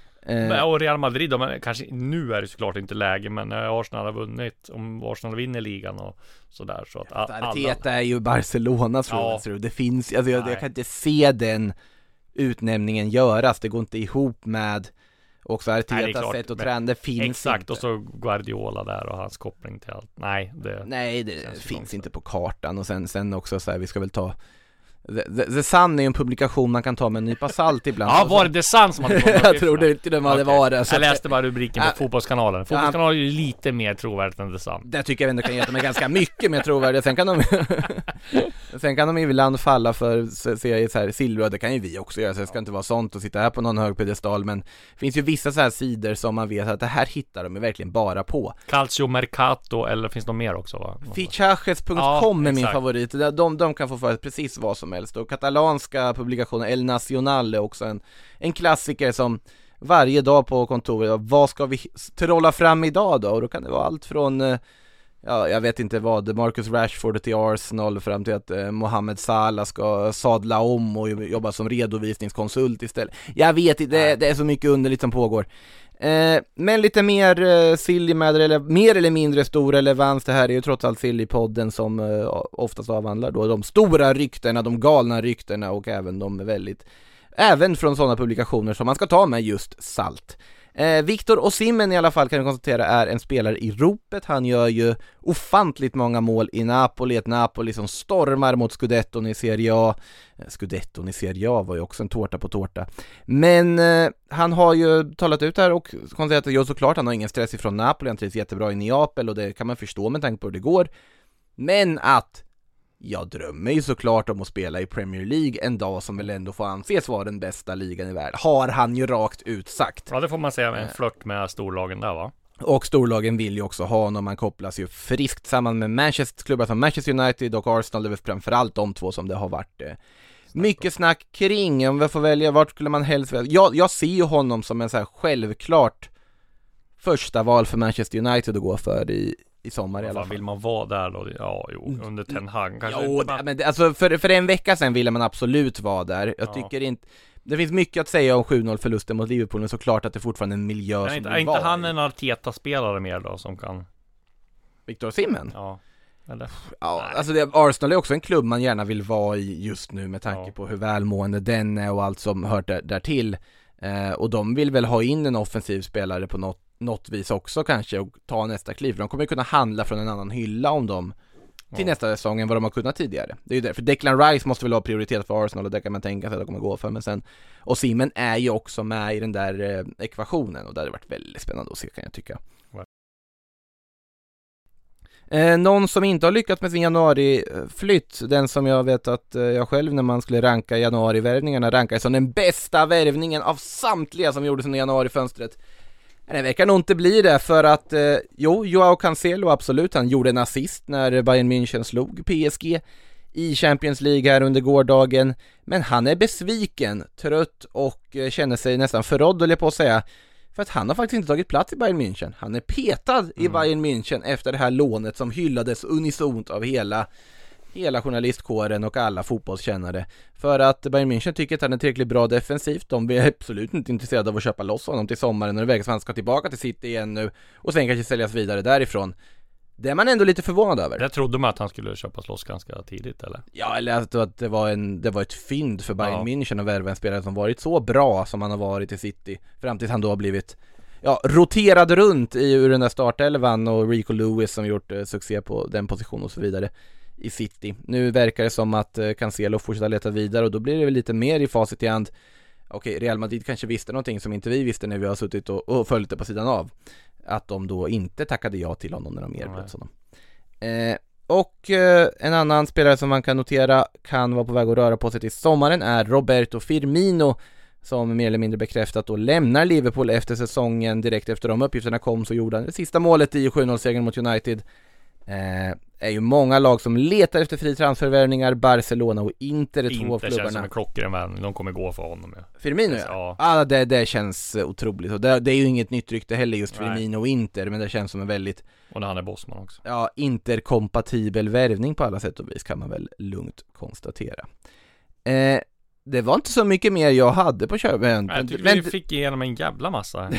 Mm. Och Real Madrid, de, kanske nu är det såklart inte läge, men Arsenal har vunnit, om Arsenal vinner ligan och sådär, så att alla... Arteta är ju Barcelonas ja. Det finns, alltså jag, jag kan inte se den utnämningen göras, det går inte ihop med också Artetas sätt att träna, det finns exakt, inte. Och så Guardiola där och hans koppling till allt. Nej, det, Nej, det finns långt. Inte på kartan, och sen, sen också så här, vi ska väl ta The, the, The Sun är ju en publikation man kan ta med en nypa salt ibland. Ja, var det The Sun som hade jag tror det inte det hade okay. varit så jag läste bara rubriken på äh, Fotbollskanalen. Fotbollskanalen är ju lite mer trovärdigt än The Sun. Det tycker jag ändå kan ge dem ganska mycket mer trovärdigt. Sen kan de Sen kan de ibland falla för se så här silver, det kan ju vi också göra, så det ska inte vara sånt och sitta här på någon hög pedestal, men det finns ju vissa så här sidor som man vet att det här hittar de ju verkligen bara på. Calcio Mercato, eller finns det mer också, va? Fichajes punkt com ja, är min favorit. De, de kan få för precis vad som helst. Och katalanska publikationen El Nacional är också en, en klassiker som varje dag på kontoret, vad ska vi trolla fram idag då? Och då kan det vara allt från, ja, jag vet inte vad, Marcus Rashford till Arsenal fram till att eh, Mohamed Salah ska sadla om och jobba som redovisningskonsult istället. Jag vet inte, det, det är så mycket underligt som pågår. Eh, men lite mer eh, silly med eller mer eller mindre stor relevans. Det här är ju trots allt Silly-podden som eh, oftast avhandlar då de stora ryktena, de galna ryktena och även de väldigt, även från sådana publikationer som man ska ta med just salt. Eh, Victor Osimhen i alla fall kan jag konstatera är en spelare i ropet. Han gör ju ofantligt många mål i Napoli, ett Napoli som stormar mot Scudetton i Serie A. Scudetton i Serie A var ju också en tårta på tårta. Men eh, han har ju talat ut här och konstaterat att jo, såklart han har ingen stress ifrån Napoli, han trivs jättebra i Neapel och det kan man förstå med tanke på hur det går. Men att jag drömmer ju såklart om att spela i Premier League en dag som väl ändå får anses vara den bästa ligan i världen. Har han ju rakt ut sagt. Ja, det får man säga med en flört med storlagen där, va? Och storlagen vill ju också ha honom. Man kopplas ju friskt samman med Manchester klubbar som Manchester United och Arsenal. Det är väl framförallt de två som det har varit eh, mycket snack kring. Om vi får välja, vart skulle man helst välja? Jag, jag ser ju honom som en så här självklart första val för Manchester United att gå för i i sommar i alla fall. Vill man vara där då? Ja, jo, under Ten Hag kanske. Jo, man... men det, alltså för, för en vecka sedan ville man absolut vara där. Jag ja. tycker inte det finns mycket att säga om sju noll förlusten mot Liverpool, men såklart att det är fortfarande en miljö men som inte, är inte han en Arteta-spelare mer då som kan Victor Osimhen? Ja. Eller? Ja, alltså det, Arsenal är också en klubb man gärna vill vara i just nu med tanke ja. på hur välmående den är och allt som hört där, där till. Eh, och de vill väl ha in en offensiv spelare på något något vis också kanske och ta nästa kliv. De kommer ju kunna handla från en annan hylla om dem till ja. nästa säsong än vad de har kunnat tidigare. Det är ju därför Declan Rice måste väl ha prioritet för Arsenal och det kan man tänka sig att de kommer gå för. Men sen, och Simon är ju också med i den där eh, ekvationen och det hade varit väldigt spännande att se kan jag tycka. Ja. Eh, någon som inte har lyckats med sin januari-flytt, den som jag vet att eh, jag själv när man skulle ranka januari-värvningarna rankade som den bästa värvningen av samtliga som gjordes under januari-fönstret. Det verkar nog inte bli det för att, eh, jo, Joao Cancelo absolut, han gjorde en assist när Bayern München slog P S G i Champions League här under gårdagen. Men han är besviken, trött och eh, känner sig nästan förrådd, eller på att säga. För att han har faktiskt inte tagit plats i Bayern München. Han är petad mm. i Bayern München efter det här lånet som hyllades unisont av hela... hela journalistkåren och alla fotbollskännare. För att Bayern München tycker att han är tillräckligt bra defensivt. De är absolut inte intresserade av att köpa loss honom till sommaren när det verkar som att han ska tillbaka till City igen nu och sen kanske säljas vidare därifrån. Det är man ändå lite förvånad över. Jag trodde man att han skulle köpas loss ganska tidigt, eller? Ja, eller att det var, en, det var ett fynd för Bayern ja. München att värva en spelare som varit så bra som han har varit i City. Fram tills han då har blivit ja, roterad runt i ur den där startelvan och Rico Lewis som gjort eh, succé på den positionen och så vidare i City. Nu verkar det som att eh, Cancelo fortsätter leta vidare och då blir det väl lite mer i facit i hand. Okej, Real Madrid kanske visste någonting som inte vi visste när vi har suttit och, och följt det på sidan av. Att de då inte tackade ja till honom när de erbjöds honom. Eh, och eh, en annan spelare som man kan notera kan vara på väg att röra på sig till sommaren är Roberto Firmino, som mer eller mindre bekräftat då lämnar Liverpool efter säsongen. Direkt efter de uppgifterna kom så gjorde han det sista målet i sju noll-segern mot United. Eh, är ju många lag som letar efter fri transfervärvningar. Barcelona och Inter är två klubbarna. Inter känns som en klockren värvning. De kommer gå för honom. Ja. Firmino, ja. ja. Ah, det, det känns otroligt. Och det, det är ju inget nytt rykte heller just Firmino och Inter. Men det känns som en väldigt... Och när han är bossman också. Ja, interkompatibel värvning på alla sätt och vis kan man väl lugnt konstatera. Eh... Det var inte så mycket mer jag hade på köpen. Jag tycker vi fick igenom en jävla massa.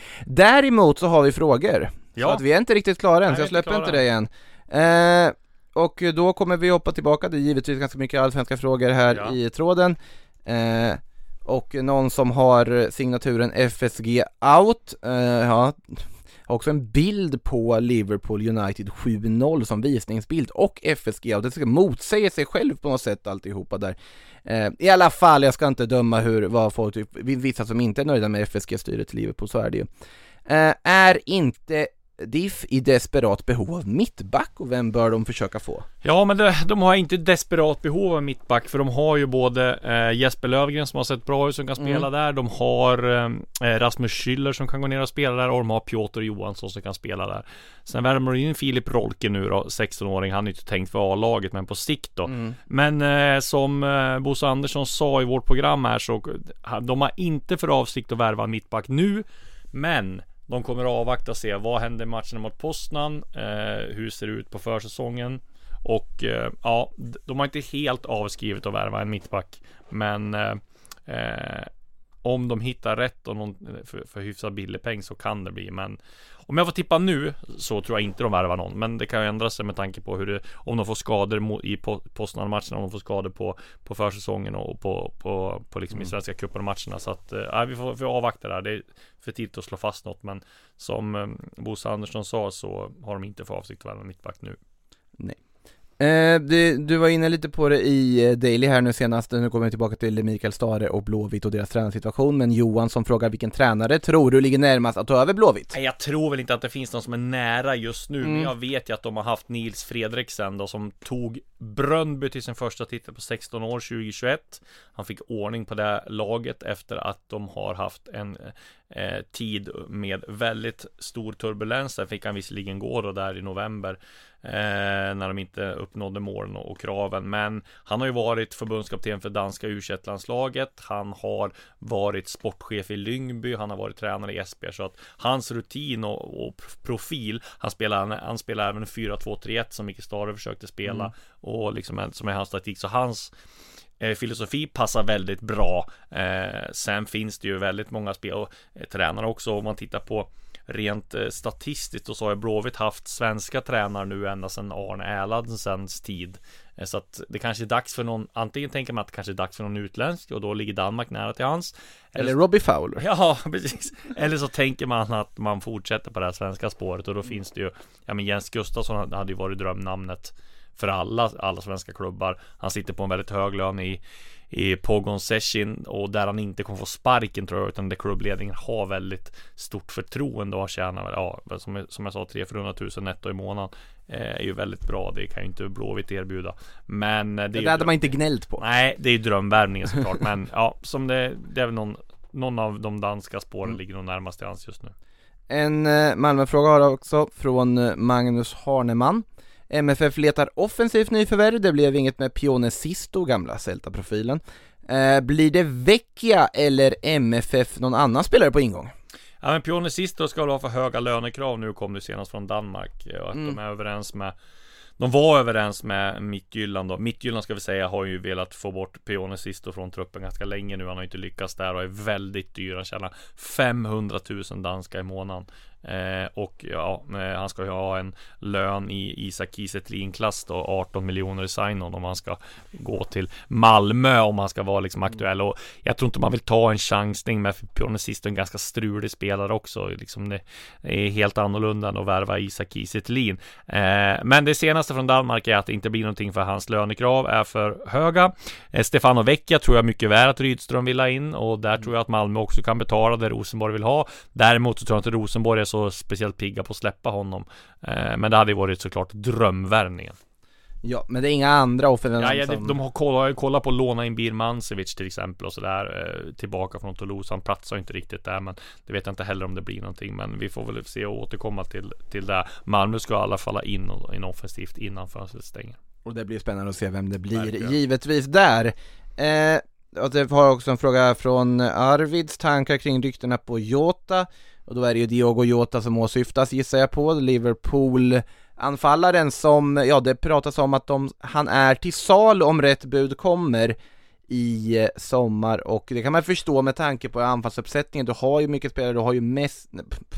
Däremot så har vi frågor. Ja. Så att vi är inte riktigt klara än, Nej, så jag släpper inte det igen. Eh, och då kommer vi hoppa tillbaka. Det är givetvis ganska mycket allsvenska frågor här ja. i tråden. Eh, och någon som har signaturen F S G out. Eh, ja... Också en bild på Liverpool United sju noll som visningsbild och F S G och det ska motsäga sig själv på något sätt alltihopa där. Eh, I alla fall, jag ska inte döma hur vad folk typ, vissa som inte är nöjda med F S G-styret till Liverpool, så är det ju. Eh, är inte Diff i desperat behov av mittback och vem bör de försöka få? Ja, men det, de har inte desperat behov av mittback för de har ju både eh, Jesper Löfgren som har sett bra ut som kan spela mm. där. De har eh, Rasmus Schüller som kan gå ner och spela där och de har Piotr Johansson som kan spela där. Sen värmer de in Filip Rolke nu då, sexton-åring. Han är inte tänkt för A-laget men på sikt då. Mm. Men eh, som eh, Bosse Andersson sa i vårt program här så de har inte för avsikt att värva en mittback nu, men de kommer att avvakta och se vad händer i matcherna mot Poznan, eh, hur ser det ut på försäsongen och eh, ja, de har inte helt avskrivet att värva en mittback, men eh, om de hittar rätt och någon, för, för hyfsad billig peng så kan det bli. Men om jag får tippa nu så tror jag inte de värvar någon. Men det kan ju ändra sig med tanke på hur det, om de får skador i postnadmatcherna, om de får skador på, på försäsongen och på, på, på liksom mm. i Svenska cupen och matcherna. Så att äh, vi får, får avvakta där. Det är för tidigt att slå fast något. Men som äh, Bosse Andersson sa så har de inte för avsikt att värva mittback nu. Nej. Eh, du, du var inne lite på det i Daily här nu senast. Nu kommer vi tillbaka till Mikael Stare och Blåvitt och deras tränarsituation. Men Johan som frågar vilken tränare tror du ligger närmast att ta över Blåvitt? Nej, jag tror väl inte att det finns någon som är nära just nu. Mm. Men jag vet ju att de har haft Nils Fredriksen då, som tog Bröndby till sin första titel på sexton år tjugohundratjugoett. Han fick ordning på det laget efter att de har haft en eh, tid med väldigt stor turbulens. Där fick han visserligen gå då där i november eh, när de inte uppnådde målen och, och kraven. Men han har ju varit förbundskapten för danska U tjugoett-landslaget. Han har varit sportchef i Lyngby. Han har varit tränare i S B. Så att hans rutin och, och profil, han spelar, han spelar även fyra två tre ett som Micke Stare försökte spela. Mm. Och liksom som är hans taktik. Så hans eh, filosofi passar väldigt bra. Eh, sen finns det ju väldigt många spel och eh, tränare också. Om man tittar på rent eh, statistiskt, och så har Blåvitt haft svenska tränare nu ända sedan Arne Erlandsens tid. Eh, så att det kanske är dags för någon, antingen tänker man att det kanske är dags för någon utländsk och då ligger Danmark nära till hans. Eller, eller Robbie Fowler. Ja, precis. Eller så tänker man att man fortsätter på det här svenska spåret och då finns det ju, ja men Jens Gustafsson hade ju varit drömnamnet för alla, alla svenska klubbar. Han sitter på en väldigt hög lön i, i Pogon Session och där han inte kommer få sparken tror jag, utan där klubbledningen har väldigt stort förtroende och tjänar, ja, som, som jag sa, tre till fyra tusen netto i månaden eh, är ju väldigt bra. Det kan ju inte Blåvitt erbjuda. Men det, det är hade man inte gnällt på. Nej, det är ju drömvärvningen såklart. Men ja, som det, det är väl någon, någon av de danska spåren mm. ligger nog närmast till hans just nu. En eh, Malmöfråga har också från eh, Magnus Harneman. M F F letar offensivt nyförvärv. Det blev inget med Pione Sisto, gamla Celta-profilen. Eh, blir det Vecchia eller M F F någon annan spelare på ingång? Ja, men Pione Sisto ska väl ha för höga lönekrav. Nu kom det senast från Danmark. Och att mm. de är överens med De var överens med Midtjylland då. Midtjylland ska vi säga har ju velat få bort Pione Sisto från truppen ganska länge nu. Han har inte lyckats där och är väldigt dyr. Han tjänar femhundratusen danska i månaden. Eh, och ja, han ska ju ha en lön i Isak Kiese Thelin-klass då, arton miljoner i sign-on om han ska gå till Malmö om han ska vara liksom aktuell. Och jag tror inte man vill ta en chansning med Pione Sisto, en ganska strulig spelare också. Liksom det är helt annorlunda än att värva Isak Kiese Thelin. Eh, men det senaste från Danmark är att det inte blir någonting för hans lönekrav är för höga. Eh, Stefano Vecchia tror jag mycket väl att Rydström vill ha in och där tror jag att Malmö också kan betala det Rosenborg vill ha. Däremot så tror jag inte Rosenborg är så speciellt pigga på att släppa honom. Eh, men det hade ju varit såklart drömvärvningen. Ja, men det är inga andra offensiva. Ja, ja, de, de har kollat, kollat på att låna in Birmancevic till exempel och sådär eh, tillbaka från Toulouse. Han platsar inte riktigt där, men det vet jag inte heller om det blir någonting. Men vi får väl se och återkomma till, till det. Malmö ska i alla fall in, in offensivt innan fönstret stänger. Och det blir spännande att se vem det blir. Verkligen. Givetvis där. Eh, och det har också en fråga från Arvids tankar kring ryktena på Jota. Och då är det ju Diogo Jota som åsyftas, gissar jag på. Liverpool-anfallaren som, ja det pratas om att de, han är till sal om rätt bud kommer i eh, sommar. Och det kan man förstå med tanke på anfallsuppsättningen. Du har ju mycket spelare, du har ju mest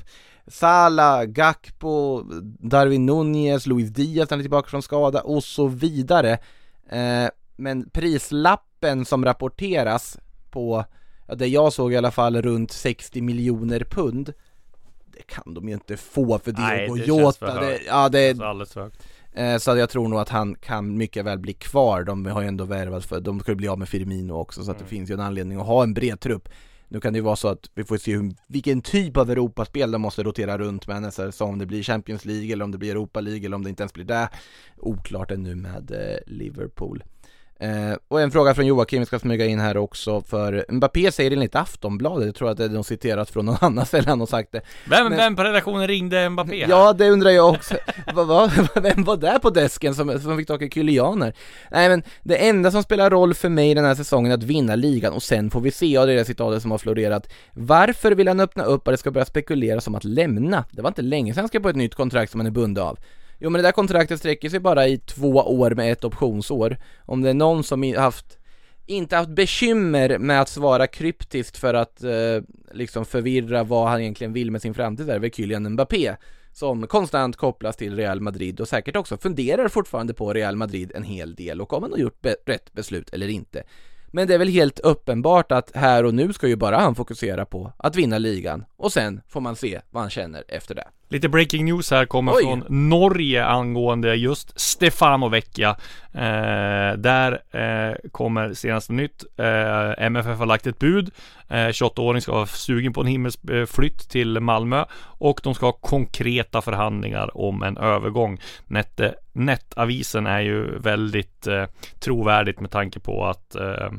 Salah, Gakpo, Darwin Núñez, Luis Diaz, han är tillbaka från skada och så vidare. Eh, men prislappen som rapporteras på, ja, det jag såg i alla fall runt sextio miljoner pund. Det kan de ju inte få för Diogo Jota. Det, ja, det är alldeles för högt. Eh, så jag tror nog att han kan mycket väl bli kvar. De har ju ändå värvat för, de skulle bli av med Firmino också, så att mm. det finns ju en anledning att ha en bred trupp. Nu kan det ju vara så att vi får se hur, vilken typ av Europaspel de måste rotera runt med nästa, så om det blir Champions League eller om det blir Europa League eller om det inte ens blir det. Oklart ännu med eh, Liverpool. Eh, och en fråga från Joakim ska smyga in här också, för Mbappé säger enligt Aftonbladet, jag tror att det är någon citerat från någon annan ställe han har sagt det. Vem, Men, vem på redaktionen ringde Mbappé? Ja, det undrar jag också. vad, vad, vem var där på desken som, som fick tag i Kylianer? Nej, men det enda som spelar roll för mig den här säsongen är att vinna ligan och sen får vi se, av det där citatet som har florerat. Varför vill han öppna upp att det ska börja spekulera som att lämna? Det var inte länge sedan han skrev på ett nytt kontrakt som han är bunden av. Jo, men det där kontraktet sträcker sig bara i två år med ett optionsår. Om det är någon som haft inte haft bekymmer med att svara kryptiskt för att eh, liksom förvirra vad han egentligen vill med sin framtid, där är Kylian Mbappé, som konstant kopplas till Real Madrid och säkert också funderar fortfarande på Real Madrid en hel del och om han har gjort be- rätt beslut eller inte. Men det är väl helt uppenbart att här och nu ska ju bara han fokusera på att vinna ligan och sen får man se vad han känner efter det. Lite breaking news här kommer Oj. från Norge angående just Stefano Vecchia. Eh, där eh, kommer senaste nytt. Eh, M F F har lagt ett bud. Eh, tjugoåtta-åring ska vara sugen på en himmelsflytt till Malmö och de ska ha konkreta förhandlingar om en övergång. Net, Netavisen är ju väldigt eh, trovärdigt med tanke på att eh,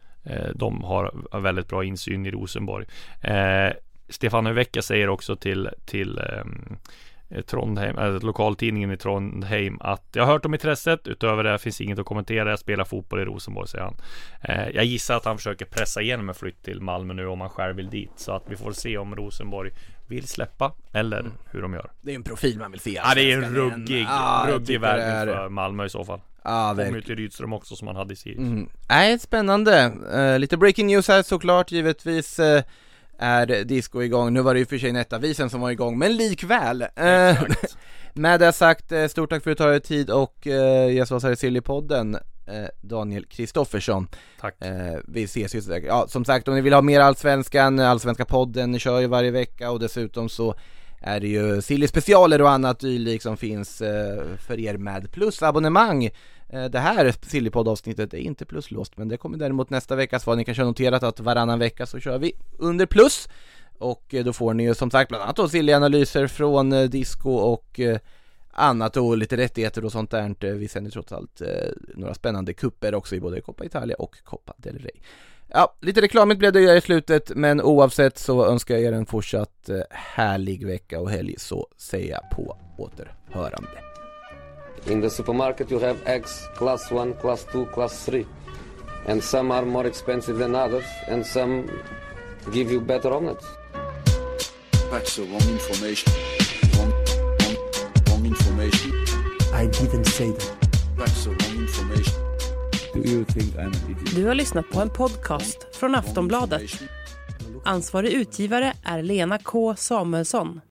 de har väldigt bra insyn i Rosenborg. Eh, Stefano Vecchia säger också till, till eh, Trondheim, äh, lokaltidningen i Trondheim att jag har hört om intresset, utöver det finns inget att kommentera, jag spelar fotboll i Rosenborg, säger han. Eh, jag gissar att han försöker pressa igenom en flytt till Malmö nu om han själv vill dit, så att vi får se om Rosenborg vill släppa eller mm. hur de gör. Det är en profil man vill se. Ja, det är en ruggig, ah, ruggig värld är... för Malmö i så fall. Ah, kommer ut i Rydström också som han hade i Sirius. Mm. Nej, spännande. Uh, lite breaking news här såklart, givetvis. Uh, är disco igång. Nu var det ju för sig Netavisen som var igång, men likväl. Uh, med det sagt, uh, stort tack för att du tar dig tid och uh, gäst oss här i Sillypodden, uh, Daniel Kristoffersson. Tack. Uh, vi ses ju säkert. Ja, som sagt, om ni vill ha mer Allsvenskan, Allsvenska podden, ni kör ju varje vecka och dessutom så är det ju Silly specialer och annat dylikt som finns uh, för er med plus abonnemang. Det här Sillypodd-avsnittet är inte pluslåst, men det kommer däremot nästa vecka. Så ni kanske har noterat att varannan vecka så kör vi under plus. Och då får ni ju som sagt bland annat då Silly-analyser från eh, disco och eh, annat och lite rättigheter och sånt där. Vi sänder trots allt eh, några spännande kupper också i både Coppa Italia och Coppa del Rey. Ja, lite reklamigt blev det ju i slutet, men oavsett så önskar jag er en fortsatt eh, härlig vecka och helg, så säger jag på återhörande. In the supermarket you have eggs class one, class two, class three. And some are more expensive than others, and some give you better omelets. That's the wrong information. Wrong, wrong, wrong information. I didn't say that. That's the wrong information. Do you think I'm an idiot? Du har lyssnat på en podcast från Aftonbladet. Ansvarig utgivare är Lena K. Samuelsson.